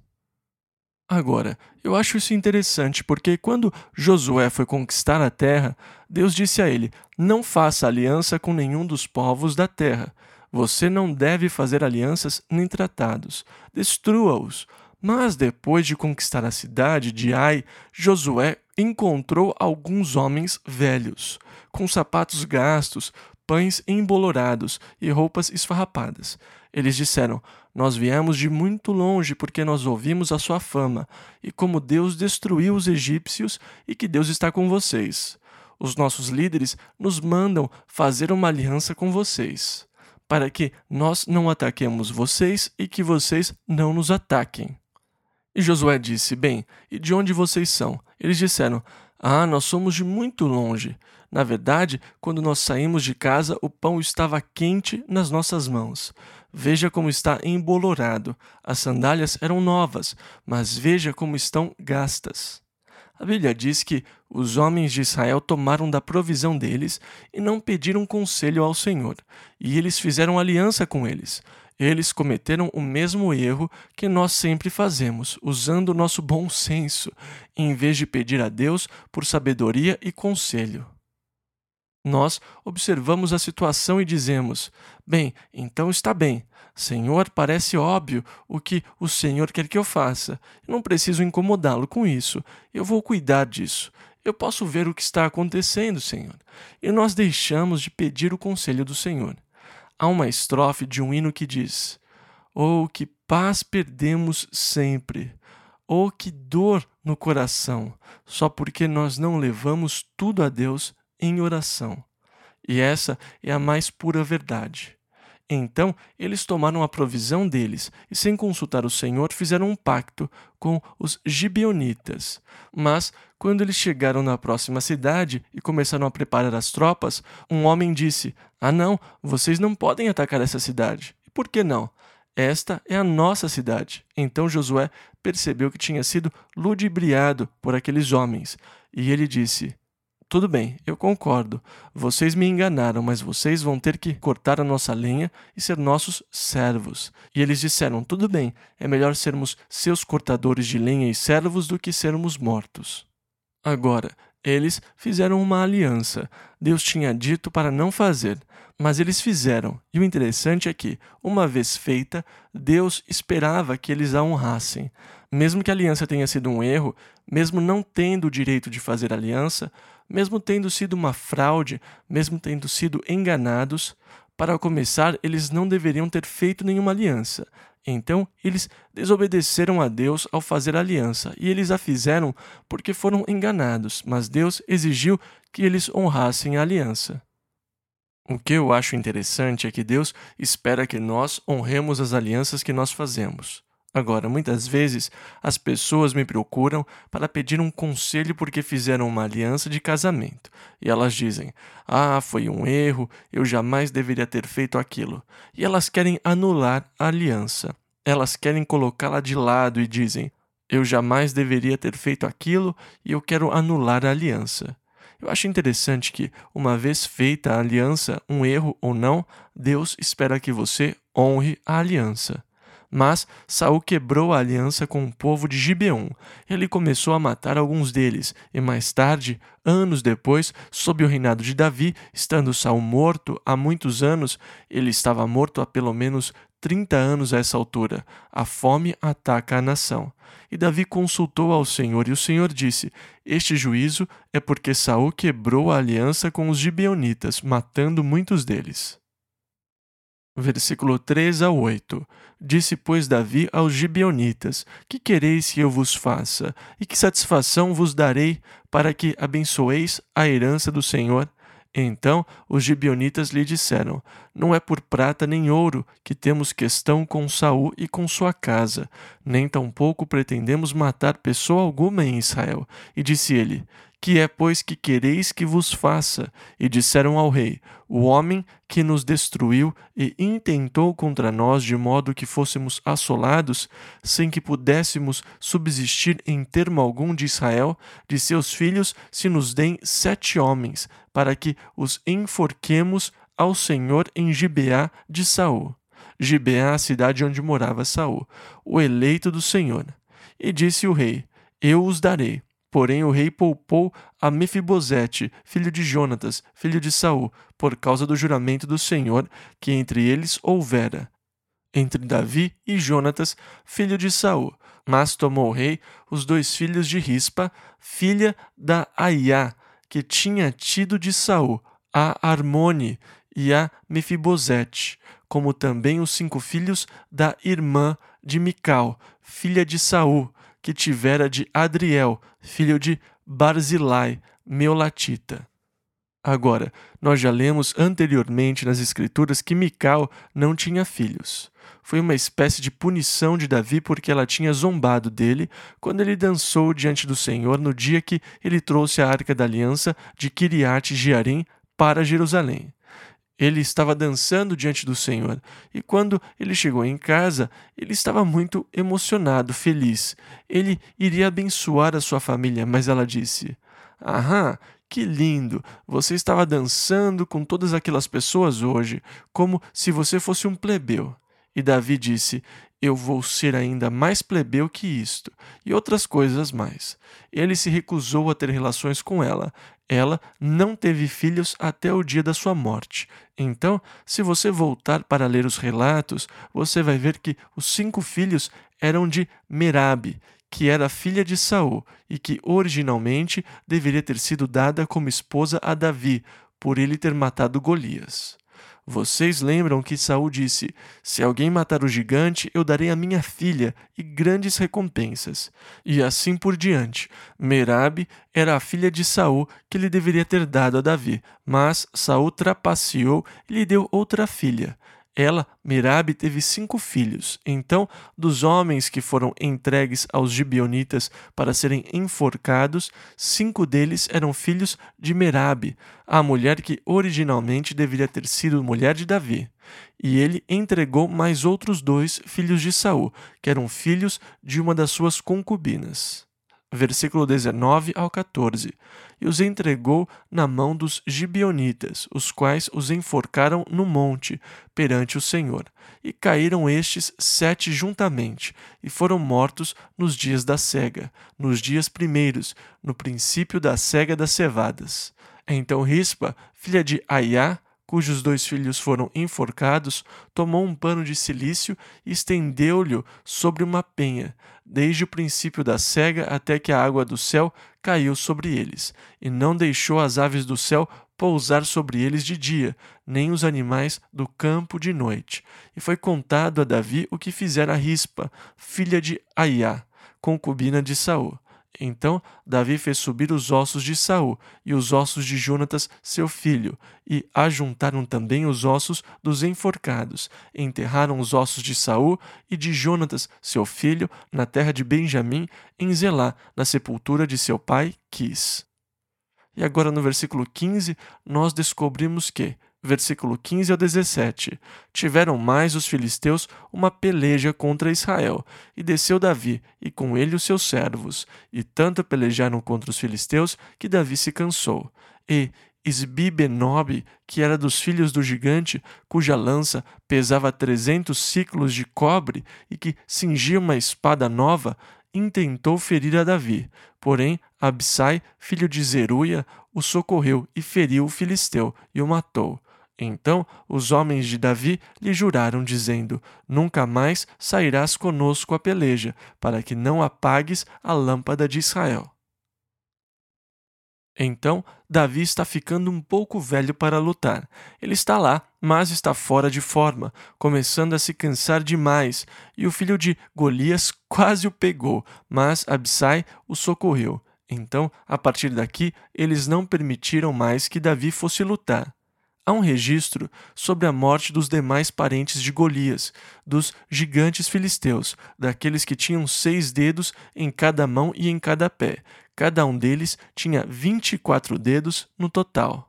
Agora, eu acho isso interessante porque quando Josué foi conquistar a terra, Deus disse a ele: Não faça aliança com nenhum dos povos da terra. Você não deve fazer alianças nem tratados. Destrua-os. Mas depois de conquistar a cidade de Ai, Josué encontrou alguns homens velhos, com sapatos gastos, pães embolorados e roupas esfarrapadas. Eles disseram: Nós viemos de muito longe porque nós ouvimos a sua fama, e como Deus destruiu os egípcios e que Deus está com vocês. Os nossos líderes nos mandam fazer uma aliança com vocês, para que nós não ataquemos vocês e que vocês não nos ataquem. E Josué disse: Bem, e de onde vocês são? Eles disseram: Ah, nós somos de muito longe. Na verdade, quando nós saímos de casa, o pão estava quente nas nossas mãos. Veja como está embolorado. As sandálias eram novas, mas veja como estão gastas. A Bíblia diz que os homens de Israel tomaram da provisão deles e não pediram conselho ao Senhor, e eles fizeram aliança com eles. Eles cometeram o mesmo erro que nós sempre fazemos, usando o nosso bom senso, em vez de pedir a Deus por sabedoria e conselho. Nós observamos a situação e dizemos: Bem, então está bem. Senhor, parece óbvio o que o Senhor quer que eu faça. Eu não preciso incomodá-lo com isso. Eu vou cuidar disso. Eu posso ver o que está acontecendo, Senhor. E nós deixamos de pedir o conselho do Senhor. Há uma estrofe de um hino que diz: Oh, que paz perdemos sempre! Oh, que dor no coração! Só porque nós não levamos tudo a Deus em oração. E essa é a mais pura verdade. Então eles tomaram a provisão deles e, sem consultar o Senhor, fizeram um pacto com os gibeonitas. Mas, quando eles chegaram na próxima cidade e começaram a preparar as tropas, um homem disse: "Ah não, vocês não podem atacar essa cidade." "E por que não?" "Esta é a nossa cidade." Então Josué percebeu que tinha sido ludibriado por aqueles homens, e ele disse: "Tudo bem, eu concordo. Vocês me enganaram, mas vocês vão ter que cortar a nossa lenha e ser nossos servos." E eles disseram: "Tudo bem, é melhor sermos seus cortadores de lenha e servos do que sermos mortos." Agora, eles fizeram uma aliança. Deus tinha dito para não fazer, mas eles fizeram. E o interessante é que, uma vez feita, Deus esperava que eles a honrassem. Mesmo que a aliança tenha sido um erro, mesmo não tendo o direito de fazer aliança, mesmo tendo sido uma fraude, mesmo tendo sido enganados, para começar, eles não deveriam ter feito nenhuma aliança. Então, eles desobedeceram a Deus ao fazer a aliança, e eles a fizeram porque foram enganados, mas Deus exigiu que eles honrassem a aliança. O que eu acho interessante é que Deus espera que nós honremos as alianças que nós fazemos. Agora, muitas vezes, as pessoas me procuram para pedir um conselho porque fizeram uma aliança de casamento. E elas dizem: "Ah, foi um erro, eu jamais deveria ter feito aquilo." E elas querem anular a aliança. Elas querem colocá-la de lado e dizem: "Eu jamais deveria ter feito aquilo e eu quero anular a aliança." Eu acho interessante que, uma vez feita a aliança, um erro ou não, Deus espera que você honre a aliança. Mas Saul quebrou a aliança com o povo de Gibeon. Ele começou a matar alguns deles, e mais tarde, anos depois, sob o reinado de Davi, estando Saul morto há muitos anos, ele estava morto há pelo menos trinta anos a essa altura, a fome ataca a nação. E Davi consultou ao Senhor, e o Senhor disse: "Este juízo é porque Saul quebrou a aliança com os gibeonitas, matando muitos deles." Versículo três ao oito. Disse, pois, Davi aos gibeonitas: "Que quereis que eu vos faça? E que satisfação vos darei para que abençoeis a herança do Senhor?" Então os gibeonitas lhe disseram: "Não é por prata nem ouro que temos questão com Saul e com sua casa, nem tampouco pretendemos matar pessoa alguma em Israel." E disse ele: "Que é, pois, que quereis que vos faça?" E disseram ao rei: "O homem que nos destruiu e intentou contra nós de modo que fôssemos assolados, sem que pudéssemos subsistir em termo algum de Israel, de seus filhos se nos deem sete homens, para que os enforquemos ao Senhor em Gibeá de Saul." Gibeá, a cidade onde morava Saul, o eleito do Senhor. E disse o rei: "Eu os darei." Porém o rei poupou a Mefibosete, filho de Jonatas, filho de Saul, por causa do juramento do Senhor que entre eles houvera, entre Davi e Jonatas, filho de Saul. Mas tomou o rei os dois filhos de Rispa, filha da Aiá, que tinha tido de Saul, a Armone e a Mefibosete, como também os cinco filhos da irmã de Mical, filha de Saul, que tivera de Adriel, filho de Barzilai, meolatita. Agora, nós já lemos anteriormente nas Escrituras que Mical não tinha filhos. Foi uma espécie de punição de Davi porque ela tinha zombado dele quando ele dançou diante do Senhor no dia que ele trouxe a Arca da Aliança de Kiriat Jearim para Jerusalém. Ele estava dançando diante do Senhor, e quando ele chegou em casa, ele estava muito emocionado, feliz. Ele iria abençoar a sua família, mas ela disse: "Aham, que lindo! Você estava dançando com todas aquelas pessoas hoje, como se você fosse um plebeu." E Davi disse: "Eu vou ser ainda mais plebeu que isto", e outras coisas mais. Ele se recusou a ter relações com ela. Ela não teve filhos até o dia da sua morte. Então, se você voltar para ler os relatos, você vai ver que os cinco filhos eram de Merabe, que era filha de Saul, e que originalmente deveria ter sido dada como esposa a Davi, por ele ter matado Golias. Vocês lembram que Saul disse: "Se alguém matar o gigante, eu darei a minha filha e grandes recompensas." E assim por diante. Merabe era a filha de Saul que ele deveria ter dado a Davi, mas Saul trapaceou e lhe deu outra filha. Ela, Merabe, teve cinco filhos. Então, dos homens que foram entregues aos gibeonitas para serem enforcados, cinco deles eram filhos de Merabe, a mulher que originalmente deveria ter sido mulher de Davi. E ele entregou mais outros dois filhos de Saul, que eram filhos de uma das suas concubinas. Versículo dezenove ao quatorze. E os entregou na mão dos gibeonitas, os quais os enforcaram no monte, perante o Senhor. E caíram estes sete juntamente, e foram mortos nos dias da cega, nos dias primeiros, no princípio da cega das cevadas. Então Rispa, filha de Aiá, cujos dois filhos foram enforcados, tomou um pano de cilício e estendeu-lhe sobre uma penha, desde o princípio da cega até que a água do céu caiu sobre eles, e não deixou as aves do céu pousar sobre eles de dia, nem os animais do campo de noite. E foi contado a Davi o que fizera Rispa, filha de Aiá, concubina de Saul. Então Davi fez subir os ossos de Saul e os ossos de Jonatas, seu filho, e ajuntaram também os ossos dos enforcados. Enterraram os ossos de Saul e de Jonatas, seu filho, na terra de Benjamim, em Zelá, na sepultura de seu pai Quis. E agora no versículo quinze, nós descobrimos que, versículo quinze ao dezessete, tiveram mais os filisteus uma peleja contra Israel, e desceu Davi, e com ele os seus servos, e tanto pelejaram contra os filisteus, que Davi se cansou. E Isbi-Benob, que era dos filhos do gigante, cuja lança pesava trezentos ciclos de cobre, e que cingia uma espada nova, intentou ferir a Davi. Porém, Absai, filho de Zeruia, o socorreu e feriu o filisteu, e o matou. Então os homens de Davi lhe juraram, dizendo: Nunca mais sairás conosco à peleja, para que não apagues a lâmpada de Israel. Então Davi está ficando um pouco velho para lutar. Ele está lá, mas está fora de forma, começando a se cansar demais, e o filho de Golias quase o pegou, mas Absai o socorreu. Então, a partir daqui, eles não permitiram mais que Davi fosse lutar. Há um registro sobre a morte dos demais parentes de Golias, dos gigantes filisteus, daqueles que tinham seis dedos em cada mão e em cada pé. Cada um deles tinha vinte e quatro dedos no total.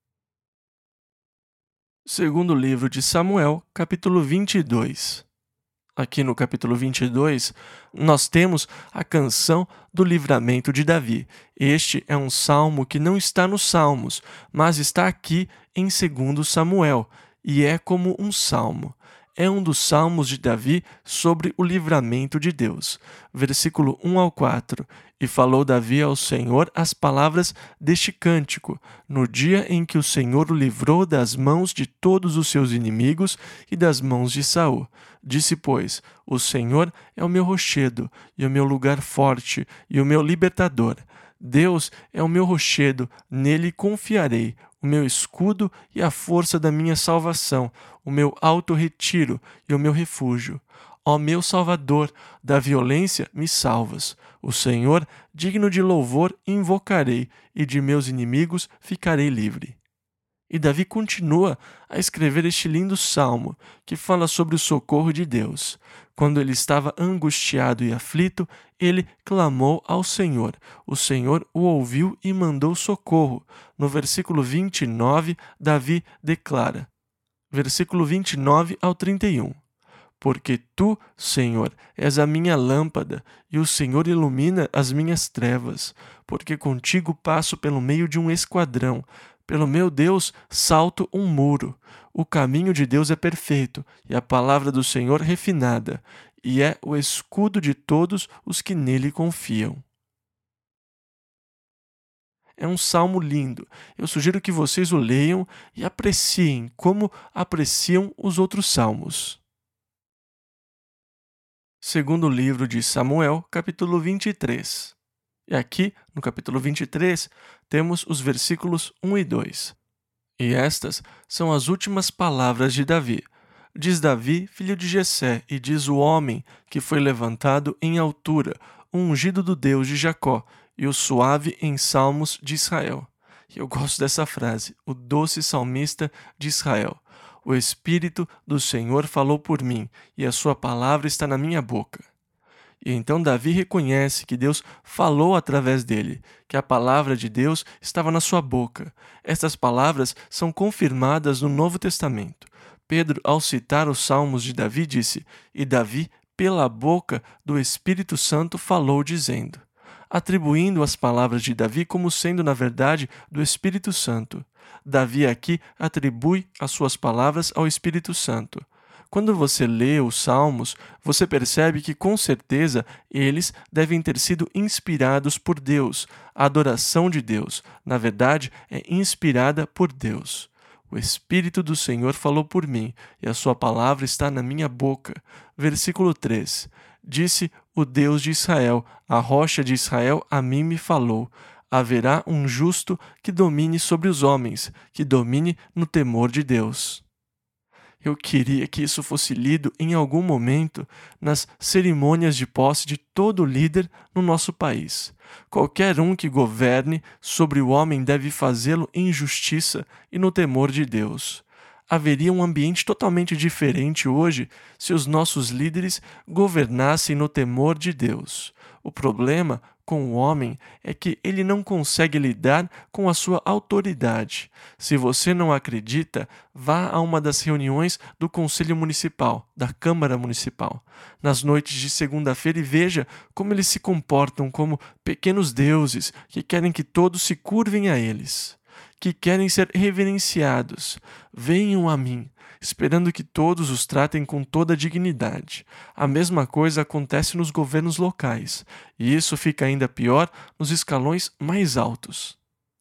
Segundo livro de Samuel, capítulo vinte e dois. Aqui no capítulo vinte e dois, nós temos a canção do livramento de Davi. Este é um salmo que não está nos Salmos, mas está aqui em segundo Samuel, e é como um salmo. É um dos salmos de Davi sobre o livramento de Deus. Versículo um ao quatro. E falou Davi ao Senhor as palavras deste cântico, no dia em que o Senhor o livrou das mãos de todos os seus inimigos e das mãos de Saul. Disse, pois, o Senhor é o meu rochedo, e o meu lugar forte, e o meu libertador. Deus é o meu rochedo, nele confiarei, o meu escudo e a força da minha salvação, o meu alto retiro e o meu refúgio. Ó meu Salvador, da violência me salvas. O Senhor, digno de louvor, invocarei, e de meus inimigos ficarei livre. E Davi continua a escrever este lindo salmo, que fala sobre o socorro de Deus. Quando ele estava angustiado e aflito, ele clamou ao Senhor. O Senhor o ouviu e mandou socorro. No versículo vinte e nove, Davi declara, versículo vinte e nove ao trinta e um. Porque tu, Senhor, és a minha lâmpada, e o Senhor ilumina as minhas trevas. Porque contigo passo pelo meio de um esquadrão. Pelo meu Deus, salto um muro. O caminho de Deus é perfeito, e a palavra do Senhor refinada, e é o escudo de todos os que nele confiam. É um salmo lindo. Eu sugiro que vocês o leiam e apreciem como apreciam os outros salmos. Segundo livro de Samuel, capítulo vinte e três. E aqui, no capítulo vinte e três, temos os versículos um e dois. E estas são as últimas palavras de Davi. Diz Davi, filho de Jessé, e diz o homem que foi levantado em altura, o ungido do Deus de Jacó, e o suave em salmos de Israel. E eu gosto dessa frase, o doce salmista de Israel. O Espírito do Senhor falou por mim, e a sua palavra está na minha boca. E então Davi reconhece que Deus falou através dele, que a palavra de Deus estava na sua boca. Estas palavras são confirmadas no Novo Testamento. Pedro, ao citar os Salmos de Davi, disse: "E Davi, pela boca do Espírito Santo, falou dizendo", atribuindo as palavras de Davi como sendo, na verdade, do Espírito Santo. Davi aqui atribui as suas palavras ao Espírito Santo. Quando você lê os Salmos, você percebe que, com certeza, eles devem ter sido inspirados por Deus. A adoração de Deus, na verdade, é inspirada por Deus. O Espírito do Senhor falou por mim, e a sua palavra está na minha boca. Versículo três. Disse o Deus de Israel, a rocha de Israel a mim me falou. Haverá um justo que domine sobre os homens, que domine no temor de Deus. Eu queria que isso fosse lido em algum momento nas cerimônias de posse de todo líder no nosso país. Qualquer um que governe sobre o homem deve fazê-lo em justiça e no temor de Deus. Haveria um ambiente totalmente diferente hoje se os nossos líderes governassem no temor de Deus. O problema com o homem é que ele não consegue lidar com a sua autoridade. Se você não acredita, vá a uma das reuniões do Conselho Municipal, da Câmara Municipal, nas noites de segunda-feira e veja como eles se comportam como pequenos deuses que querem que todos se curvem a eles, que querem ser reverenciados. Venham a mim, esperando que todos os tratem com toda a dignidade. A mesma coisa acontece nos governos locais, e isso fica ainda pior nos escalões mais altos.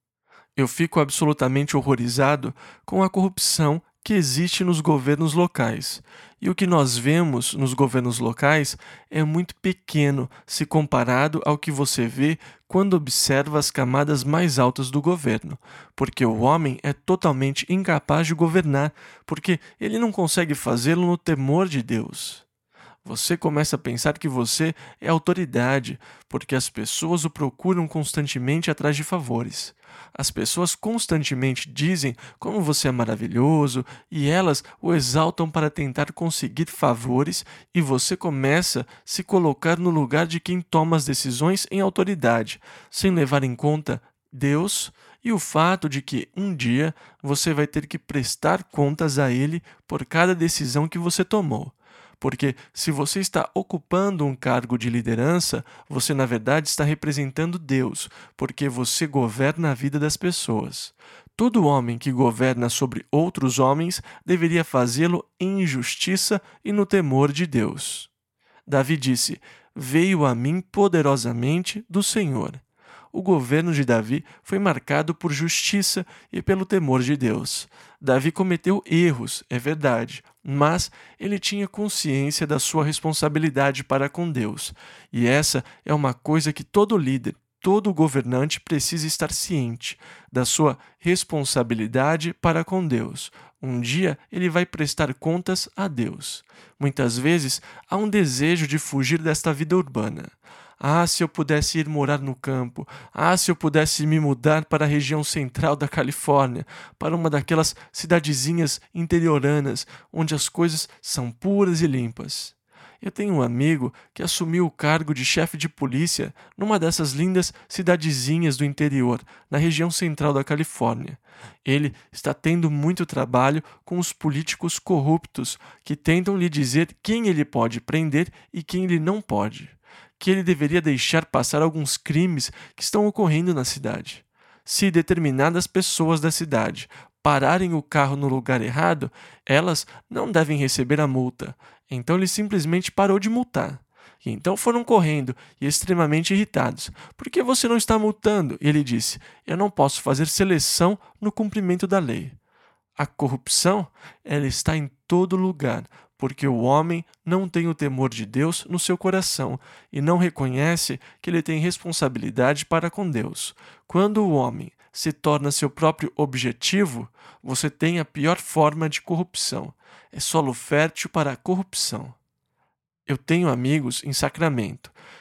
Eu fico absolutamente horrorizado com a corrupção que existe nos governos locais. E o que nós vemos nos governos locais é muito pequeno se comparado ao que você vê quando observa as camadas mais altas do governo, porque o homem é totalmente incapaz de governar, porque ele não consegue fazê-lo no temor de Deus. Você começa a pensar que você é autoridade, porque as pessoas o procuram constantemente atrás de favores. As pessoas constantemente dizem como você é maravilhoso e elas o exaltam para tentar conseguir favores, e você começa a se colocar no lugar de quem toma as decisões em autoridade, sem levar em conta Deus e o fato de que um dia você vai ter que prestar contas a Ele por cada decisão que você tomou. Porque se você está ocupando um cargo de liderança, você na verdade está representando Deus, porque você governa a vida das pessoas. Todo homem que governa sobre outros homens deveria fazê-lo em justiça e no temor de Deus. Davi disse: "Veio a mim poderosamente do Senhor." O governo de Davi foi marcado por justiça e pelo temor de Deus. Davi cometeu erros, é verdade, mas ele tinha consciência da sua responsabilidade para com Deus. E essa é uma coisa que todo líder, todo governante precisa estar ciente, da sua responsabilidade para com Deus. Um dia ele vai prestar contas a Deus. Muitas vezes há um desejo de fugir desta vida urbana. Ah, se eu pudesse ir morar no campo. Ah, se eu pudesse me mudar para a região central da Califórnia, para uma daquelas cidadezinhas interioranas, onde as coisas são puras e limpas. Eu tenho um amigo que assumiu o cargo de chefe de polícia numa dessas lindas cidadezinhas do interior, na região central da Califórnia. Ele está tendo muito trabalho com os políticos corruptos que tentam lhe dizer quem ele pode prender e quem ele não pode. Que ele deveria deixar passar alguns crimes que estão ocorrendo na cidade. Se determinadas pessoas da cidade pararem o carro no lugar errado, elas não devem receber a multa. Então ele simplesmente parou de multar. E então foram correndo e extremamente irritados. "Por que você não está multando?" E ele disse: "Eu não posso fazer seleção no cumprimento da lei." A corrupção, ela está em todo lugar, porque o homem não tem o temor de Deus no seu coração e não reconhece que ele tem responsabilidade para com Deus. Quando o homem se torna seu próprio objetivo, você tem a pior forma de corrupção. É solo fértil para a corrupção. Eu tenho amigos em Sacramento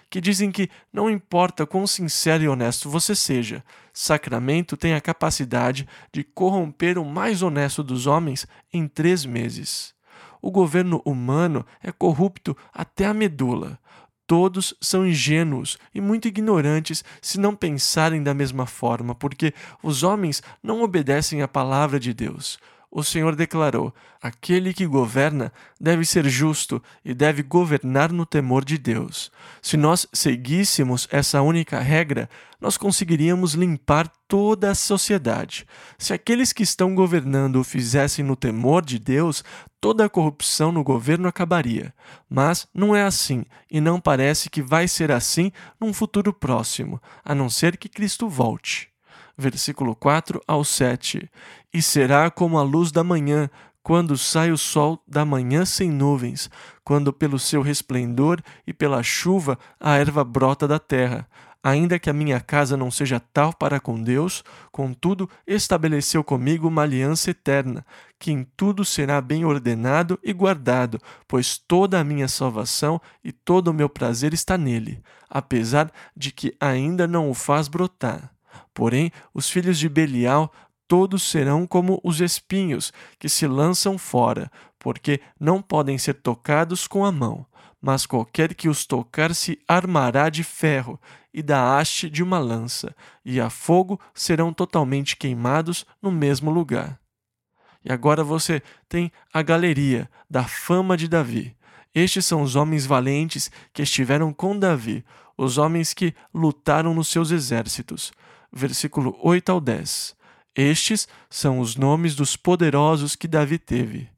que dizem que não importa quão sincero e honesto você seja, sacramento tem a capacidade de corromper o mais honesto dos homens em três meses. O governo humano é corrupto até a medula. Todos são ingênuos e muito ignorantes se não pensarem da mesma forma, porque os homens não obedecem à palavra de Deus. O Senhor declarou: aquele que governa deve ser justo e deve governar no temor de Deus. Se nós seguíssemos essa única regra, nós conseguiríamos limpar toda a sociedade. Se aqueles que estão governando o fizessem no temor de Deus, toda a corrupção no governo acabaria. Mas não é assim, e não parece que vai ser assim num futuro próximo, a não ser que Cristo volte. Versículo quatro ao sete. E será como a luz da manhã, quando sai o sol da manhã sem nuvens, quando pelo seu resplendor e pela chuva a erva brota da terra. Ainda que a minha casa não seja tal para com Deus, contudo estabeleceu comigo uma aliança eterna, que em tudo será bem ordenado e guardado, pois toda a minha salvação e todo o meu prazer está nele, apesar de que ainda não o faz brotar. Porém, os filhos de Belial todos serão como os espinhos que se lançam fora, porque não podem ser tocados com a mão. Mas qualquer que os tocar se armará de ferro e da haste de uma lança, e a fogo serão totalmente queimados no mesmo lugar. E agora você tem a galeria da fama de Davi. Estes são os homens valentes que estiveram com Davi, os homens que lutaram nos seus exércitos. Versículo oito ao dez. Estes são os nomes dos poderosos que Davi teve: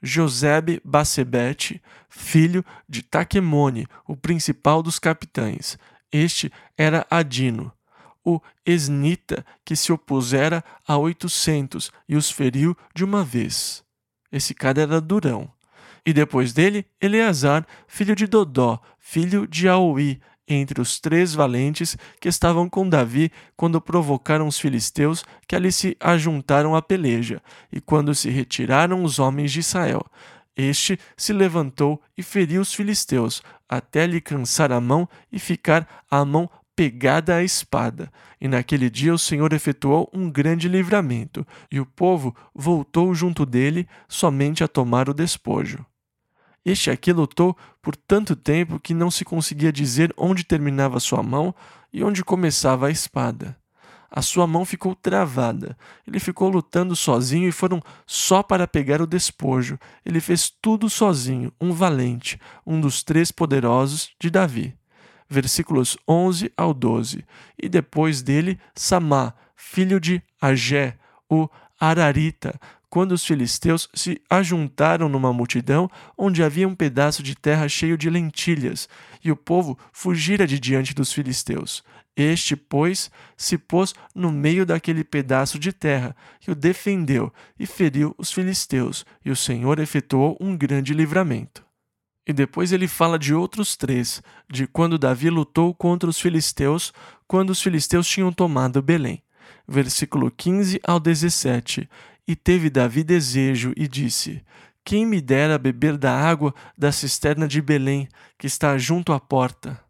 Josebe-Basebete, filho de Taquemone, o principal dos capitães. Este era Adino, o esnita, que se opusera a oitocentos e os feriu de uma vez. Esse cara era durão. E depois dele, Eleazar, filho de Dodó, filho de Aui, entre os três valentes que estavam com Davi quando provocaram os filisteus que ali se ajuntaram à peleja, e quando se retiraram os homens de Israel. Este se levantou e feriu os filisteus, até lhe cansar a mão e ficar a mão pegada à espada. E naquele dia o Senhor efetuou um grande livramento, e o povo voltou junto dele somente a tomar o despojo. Este aqui lutou por tanto tempo que não se conseguia dizer onde terminava sua mão e onde começava a espada. A sua mão ficou travada. Ele ficou lutando sozinho e foram só para pegar o despojo. Ele fez tudo sozinho, um valente, um dos três poderosos de Davi. Versículos onze ao doze. E depois dele, Samá, filho de Agé, o Ararita, quando os filisteus se ajuntaram numa multidão onde havia um pedaço de terra cheio de lentilhas, e o povo fugira de diante dos filisteus. Este, pois, se pôs no meio daquele pedaço de terra, e o defendeu, e feriu os filisteus, e o Senhor efetuou um grande livramento. E depois ele fala de outros três, de quando Davi lutou contra os filisteus, quando os filisteus tinham tomado Belém. Versículo quinze ao dezessete. E teve Davi desejo e disse: quem me dera beber da água da cisterna de Belém, que está junto à porta?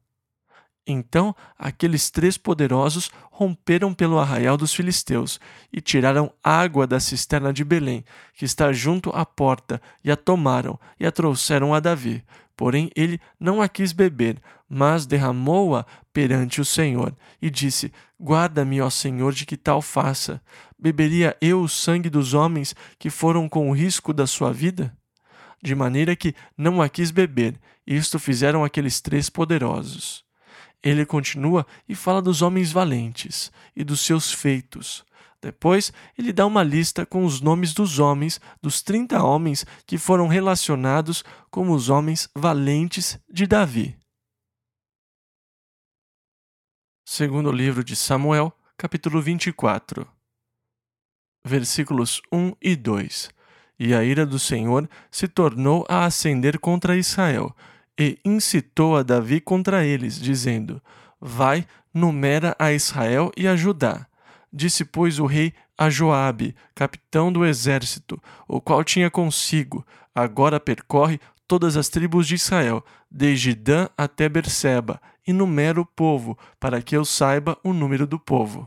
Então aqueles três poderosos romperam pelo arraial dos filisteus e tiraram água da cisterna de Belém, que está junto à porta, e a tomaram e a trouxeram a Davi. Porém ele não a quis beber, mas derramou-a perante o Senhor, e disse: guarda-me, ó Senhor, de que tal faça. Beberia eu o sangue dos homens que foram com o risco da sua vida? De maneira que não a quis beber. Isto fizeram aqueles três poderosos. Ele continua e fala dos homens valentes e dos seus feitos. Depois, ele dá uma lista com os nomes dos homens, dos trinta homens que foram relacionados como os homens valentes de Davi. Segundo livro de Samuel, capítulo vinte e quatro. Versículos um e dois. E a ira do Senhor se tornou a acender contra Israel, e incitou a Davi contra eles, dizendo: vai, numera a Israel e a Judá. Disse, pois, o rei a Joabe, capitão do exército, o qual tinha consigo: agora percorre todas as tribos de Israel, desde Dan até Berseba, e numera o povo, para que eu saiba o número do povo.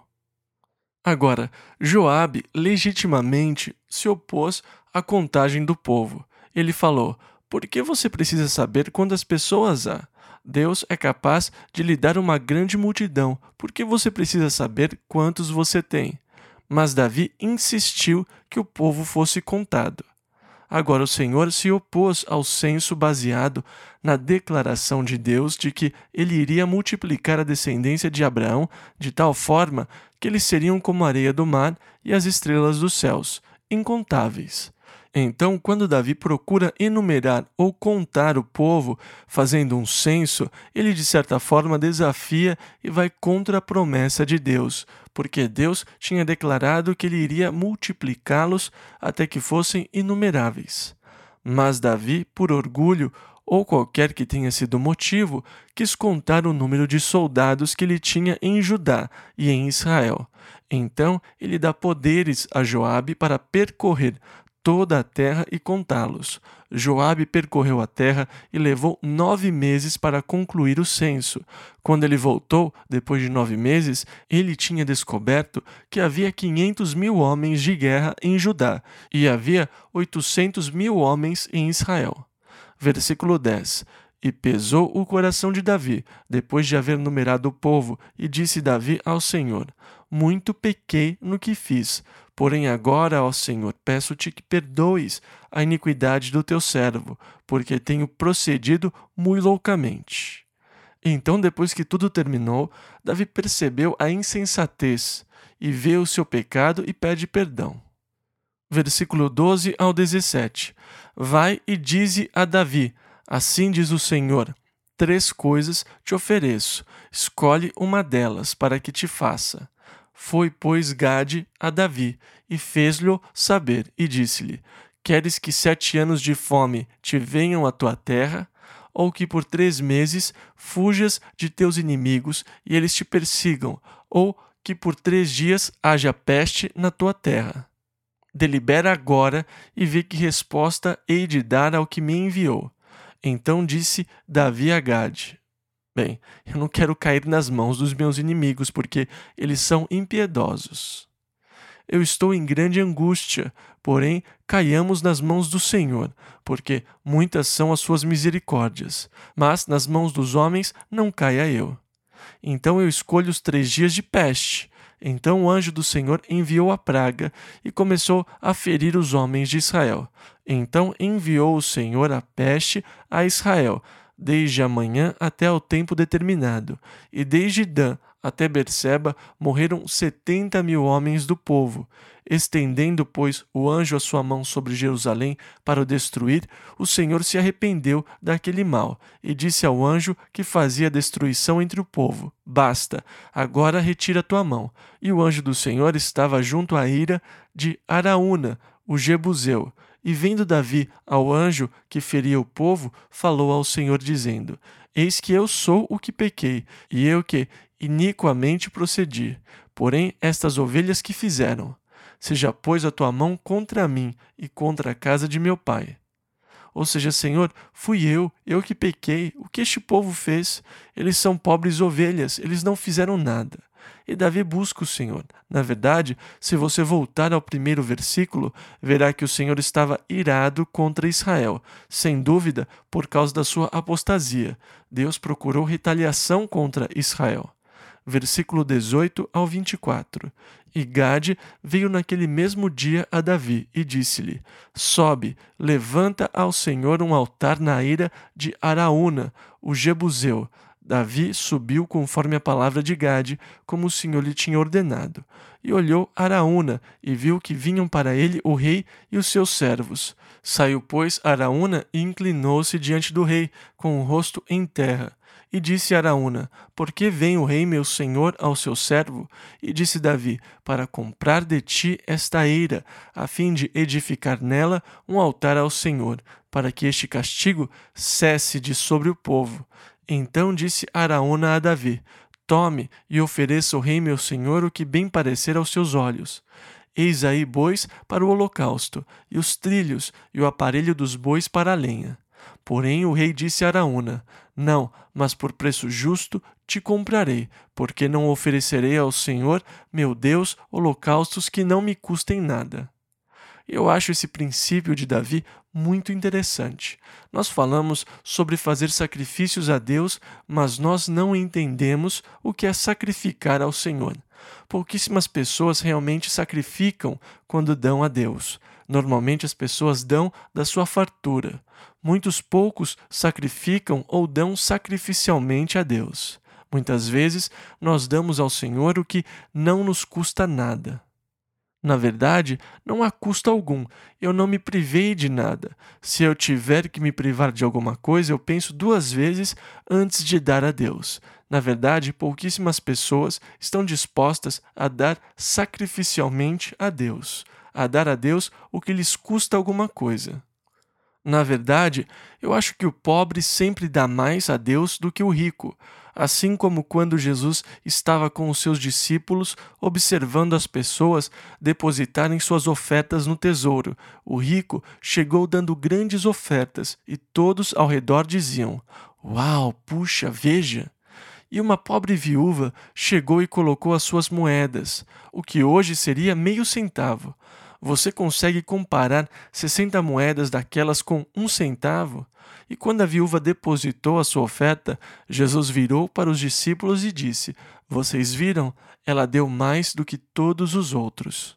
Agora, Joabe legitimamente se opôs à contagem do povo. Ele falou: por que você precisa saber quantas pessoas há? Deus é capaz de lhe dar uma grande multidão. Por que você precisa saber quantos você tem? Mas Davi insistiu que o povo fosse contado. Agora o Senhor se opôs ao censo baseado na declaração de Deus de que ele iria multiplicar a descendência de Abraão de tal forma que eles seriam como a areia do mar e as estrelas dos céus, incontáveis. Então, quando Davi procura enumerar ou contar o povo, fazendo um censo, ele de certa forma desafia e vai contra a promessa de Deus, porque Deus tinha declarado que ele iria multiplicá-los até que fossem inumeráveis. Mas Davi, por orgulho, ou qualquer que tenha sido o motivo, quis contar o número de soldados que ele tinha em Judá e em Israel. Então, ele dá poderes a Joabe para percorrer toda a terra e contá-los. Joabe percorreu a terra e levou nove meses para concluir o censo. Quando ele voltou, depois de nove meses, ele tinha descoberto que havia quinhentos mil homens de guerra em Judá e havia oitocentos mil homens em Israel. Versículo dez. E pesou o coração de Davi, depois de haver numerado o povo, e disse Davi ao Senhor: muito pequei no que fiz. Porém agora, ó Senhor, peço-te que perdoes a iniquidade do teu servo, porque tenho procedido muito loucamente. Então, depois que tudo terminou, Davi percebeu a insensatez e vê o seu pecado e pede perdão. Versículo doze ao dezessete. Vai e dize a Davi: assim diz o Senhor, três coisas te ofereço, escolhe uma delas para que te faça. Foi, pois, Gade a Davi, e fez-lhe saber, e disse-lhe: queres que sete anos de fome te venham à tua terra? Ou que por três meses fujas de teus inimigos e eles te persigam? Ou que por três dias haja peste na tua terra? Delibera agora e vê que resposta hei de dar ao que me enviou. Então disse Davi a Gade: bem, eu não quero cair nas mãos dos meus inimigos, porque eles são impiedosos. Eu estou em grande angústia, porém caiamos nas mãos do Senhor, porque muitas são as suas misericórdias, mas nas mãos dos homens não caia eu. Então eu escolho os três dias de peste. Então o anjo do Senhor enviou a praga e começou a ferir os homens de Israel. Então enviou o Senhor a peste a Israel, desde a manhã até ao tempo determinado, e desde Dan até Berseba morreram setenta mil homens do povo. Estendendo, pois, o anjo a sua mão sobre Jerusalém para o destruir, o Senhor se arrependeu daquele mal, e disse ao anjo que fazia destruição entre o povo: basta, agora retira a tua mão. E o anjo do Senhor estava junto à ira de Araúna, o Jebuseu. E vendo Davi ao anjo que feria o povo, falou ao Senhor, dizendo: eis que eu sou o que pequei, e eu que iniquamente procedi. Porém, estas ovelhas que fizeram? Seja, pois, a tua mão contra mim e contra a casa de meu pai. Ou seja, Senhor, fui eu, eu que pequei. O que este povo fez? Eles são pobres ovelhas, eles não fizeram nada. E Davi busca o Senhor. Na verdade, se você voltar ao primeiro versículo, verá que o Senhor estava irado contra Israel, sem dúvida por causa da sua apostasia. Deus procurou retaliação contra Israel. Versículo dezoito ao vinte e quatro. E Gade veio naquele mesmo dia a Davi e disse-lhe: sobe, levanta ao Senhor um altar na ira de Araúna, o Jebuseu. Davi subiu conforme a palavra de Gade, como o Senhor lhe tinha ordenado. E olhou Araúna, e viu que vinham para ele o rei e os seus servos. Saiu, pois, Araúna e inclinou-se diante do rei, com o rosto em terra. E disse Araúna: por que vem o rei meu senhor ao seu servo? E disse Davi: para comprar de ti esta eira, a fim de edificar nela um altar ao Senhor, para que este castigo cesse de sobre o povo. Então disse Araúna a Davi: tome e ofereça ao rei meu senhor o que bem parecer aos seus olhos. Eis aí bois para o holocausto, e os trilhos, e o aparelho dos bois para a lenha. Porém o rei disse a Araúna: Não, mas por preço justo te comprarei, porque não oferecerei ao Senhor, meu Deus, holocaustos que não me custem nada. Eu acho esse princípio de Davi muito interessante. Nós falamos sobre fazer sacrifícios a Deus, mas nós não entendemos o que é sacrificar ao Senhor. Pouquíssimas pessoas realmente sacrificam quando dão a Deus. Normalmente as pessoas dão da sua fartura. Muitos poucos sacrificam ou dão sacrificialmente a Deus. Muitas vezes nós damos ao Senhor o que não nos custa nada. Na verdade, não há custo algum. Eu não me privei de nada. Se eu tiver que me privar de alguma coisa, eu penso duas vezes antes de dar a Deus. Na verdade, pouquíssimas pessoas estão dispostas a dar sacrificialmente a Deus, a dar a Deus o que lhes custa alguma coisa. Na verdade, eu acho que o pobre sempre dá mais a Deus do que o rico, assim como quando Jesus estava com os seus discípulos observando as pessoas depositarem suas ofertas no tesouro. O rico chegou dando grandes ofertas e todos ao redor diziam: Uau, puxa, veja! E uma pobre viúva chegou e colocou as suas moedas, o que hoje seria meio centavo. Você consegue comparar sessenta moedas daquelas com um centavo? E quando a viúva depositou a sua oferta, Jesus virou para os discípulos e disse: Vocês viram? Ela deu mais do que todos os outros.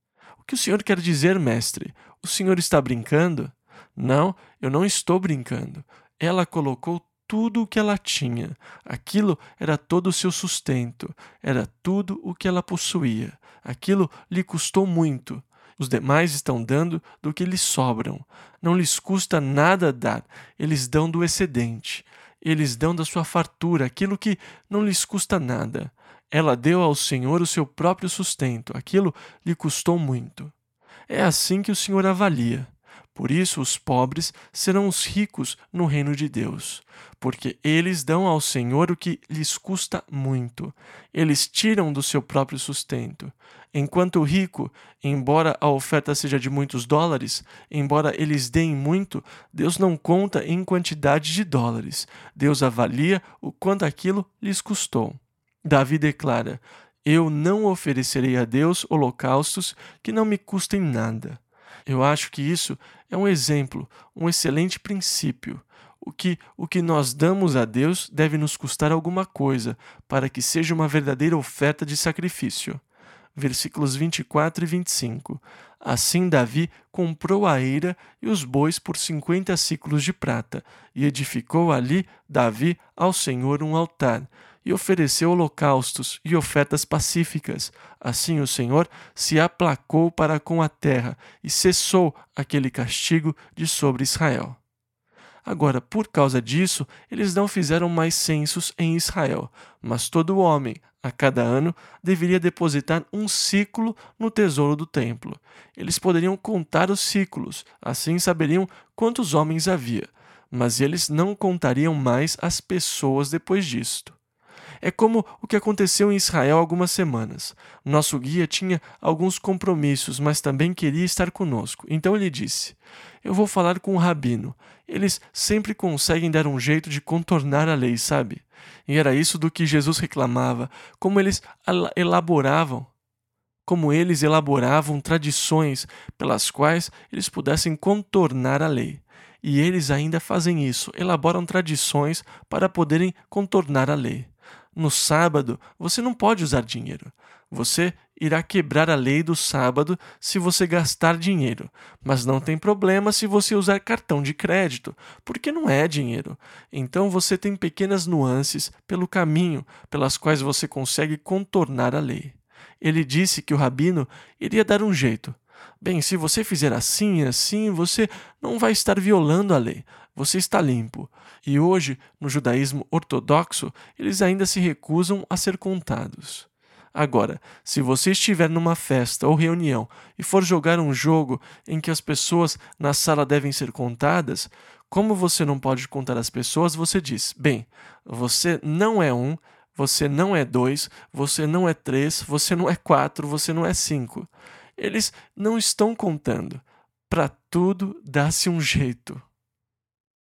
O que o senhor quer dizer, mestre? O senhor está brincando? Não, eu não estou brincando. Ela colocou tudo o que ela tinha. Aquilo era todo o seu sustento. Era tudo o que ela possuía. Aquilo lhe custou muito. Os demais estão dando do que lhes sobram. Não lhes custa nada dar, eles dão do excedente. Eles dão da sua fartura, aquilo que não lhes custa nada. Ela deu ao Senhor o seu próprio sustento, aquilo lhe custou muito. É assim que o Senhor avalia. Por isso os pobres serão os ricos no reino de Deus, porque eles dão ao Senhor o que lhes custa muito. Eles tiram do seu próprio sustento. Enquanto o rico, embora a oferta seja de muitos dólares, embora eles deem muito, Deus não conta em quantidade de dólares. Deus avalia o quanto aquilo lhes custou. Davi declara: Eu não oferecerei a Deus holocaustos que não me custem nada. Eu acho que isso é um exemplo, um excelente princípio. O que, o que nós damos a Deus deve nos custar alguma coisa, para que seja uma verdadeira oferta de sacrifício. Versículos vinte e quatro e vinte e cinco. Assim Davi comprou a eira e os bois por cinquenta siclos de prata, e edificou ali Davi ao Senhor um altar, e ofereceu holocaustos e ofertas pacíficas. Assim o Senhor se aplacou para com a terra, e cessou aquele castigo de sobre Israel. Agora, por causa disso, eles não fizeram mais censos em Israel, mas todo homem, a cada ano, deveria depositar um ciclo no tesouro do templo. Eles poderiam contar os ciclos, assim saberiam quantos homens havia, mas eles não contariam mais as pessoas depois disto. É como o que aconteceu em Israel há algumas semanas. Nosso guia tinha alguns compromissos, mas também queria estar conosco. Então ele disse: Eu vou falar com o rabino. Eles sempre conseguem dar um jeito de contornar a lei, sabe? E era isso do que Jesus reclamava, como eles elaboravam, como eles elaboravam tradições pelas quais eles pudessem contornar a lei. E eles ainda fazem isso, elaboram tradições para poderem contornar a lei. No sábado, você não pode usar dinheiro. Você irá quebrar a lei do sábado se você gastar dinheiro, mas não tem problema se você usar cartão de crédito, porque não é dinheiro. Então você tem pequenas nuances pelo caminho pelas quais você consegue contornar a lei. Ele disse que o rabino iria dar um jeito. Bem, se você fizer assim e assim, você não vai estar violando a lei. Você está limpo. E hoje, no judaísmo ortodoxo, eles ainda se recusam a ser contados. Agora, se você estiver numa festa ou reunião e for jogar um jogo em que as pessoas na sala devem ser contadas, como você não pode contar as pessoas, você diz: bem, você não é um, você não é dois, você não é três, você não é quatro, você não é cinco. Eles não estão contando. Para tudo dá-se um jeito.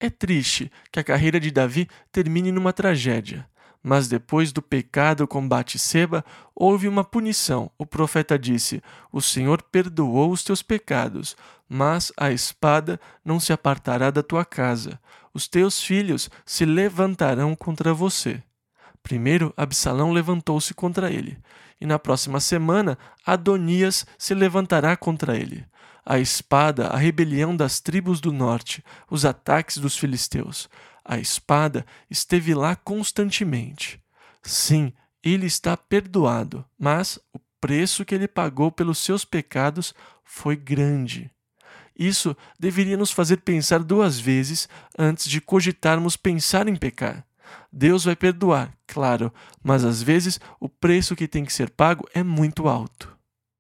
É triste que a carreira de Davi termine numa tragédia. Mas depois do pecado com Batseba, houve uma punição. O profeta disse: O Senhor perdoou os teus pecados, mas a espada não se apartará da tua casa. Os teus filhos se levantarão contra você. Primeiro, Absalão levantou-se contra ele, e na próxima semana, Adonias se levantará contra ele. A espada, a rebelião das tribos do norte, os ataques dos filisteus. A espada esteve lá constantemente. Sim, ele está perdoado, mas o preço que ele pagou pelos seus pecados foi grande. Isso deveria nos fazer pensar duas vezes antes de cogitarmos pensar em pecar. Deus vai perdoar, claro, mas às vezes o preço que tem que ser pago é muito alto.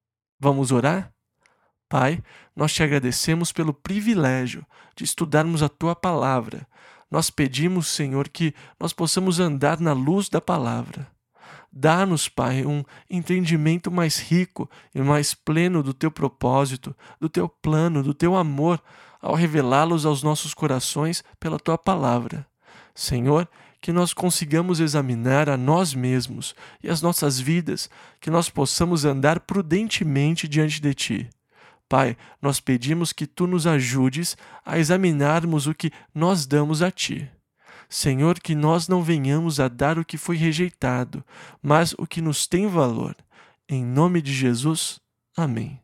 Vamos orar? Pai, nós te agradecemos pelo privilégio de estudarmos a Tua Palavra. Nós pedimos, Senhor, que nós possamos andar na luz da Palavra. Dá-nos, Pai, um entendimento mais rico e mais pleno do Teu propósito, do Teu plano, do Teu amor, ao revelá-los aos nossos corações pela Tua Palavra. Senhor, que nós consigamos examinar a nós mesmos e as nossas vidas, que nós possamos andar prudentemente diante de Ti. Pai, nós pedimos que Tu nos ajudes a examinarmos o que nós damos a Ti. Senhor, que nós não venhamos a dar o que foi rejeitado, mas o que nos tem valor. Em nome de Jesus, amém.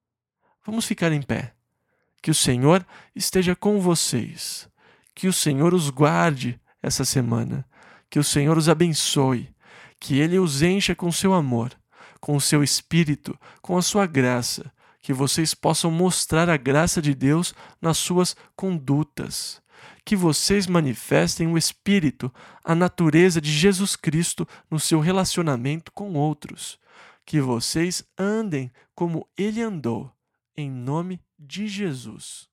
Vamos ficar em pé. Que o Senhor esteja com vocês. Que o Senhor os guarde essa semana. Que o Senhor os abençoe. Que Ele os encha com seu amor, com o seu Espírito, com a sua graça. Que vocês possam mostrar a graça de Deus nas suas condutas. Que vocês manifestem o Espírito, a natureza de Jesus Cristo no seu relacionamento com outros. Que vocês andem como Ele andou, em nome de Jesus.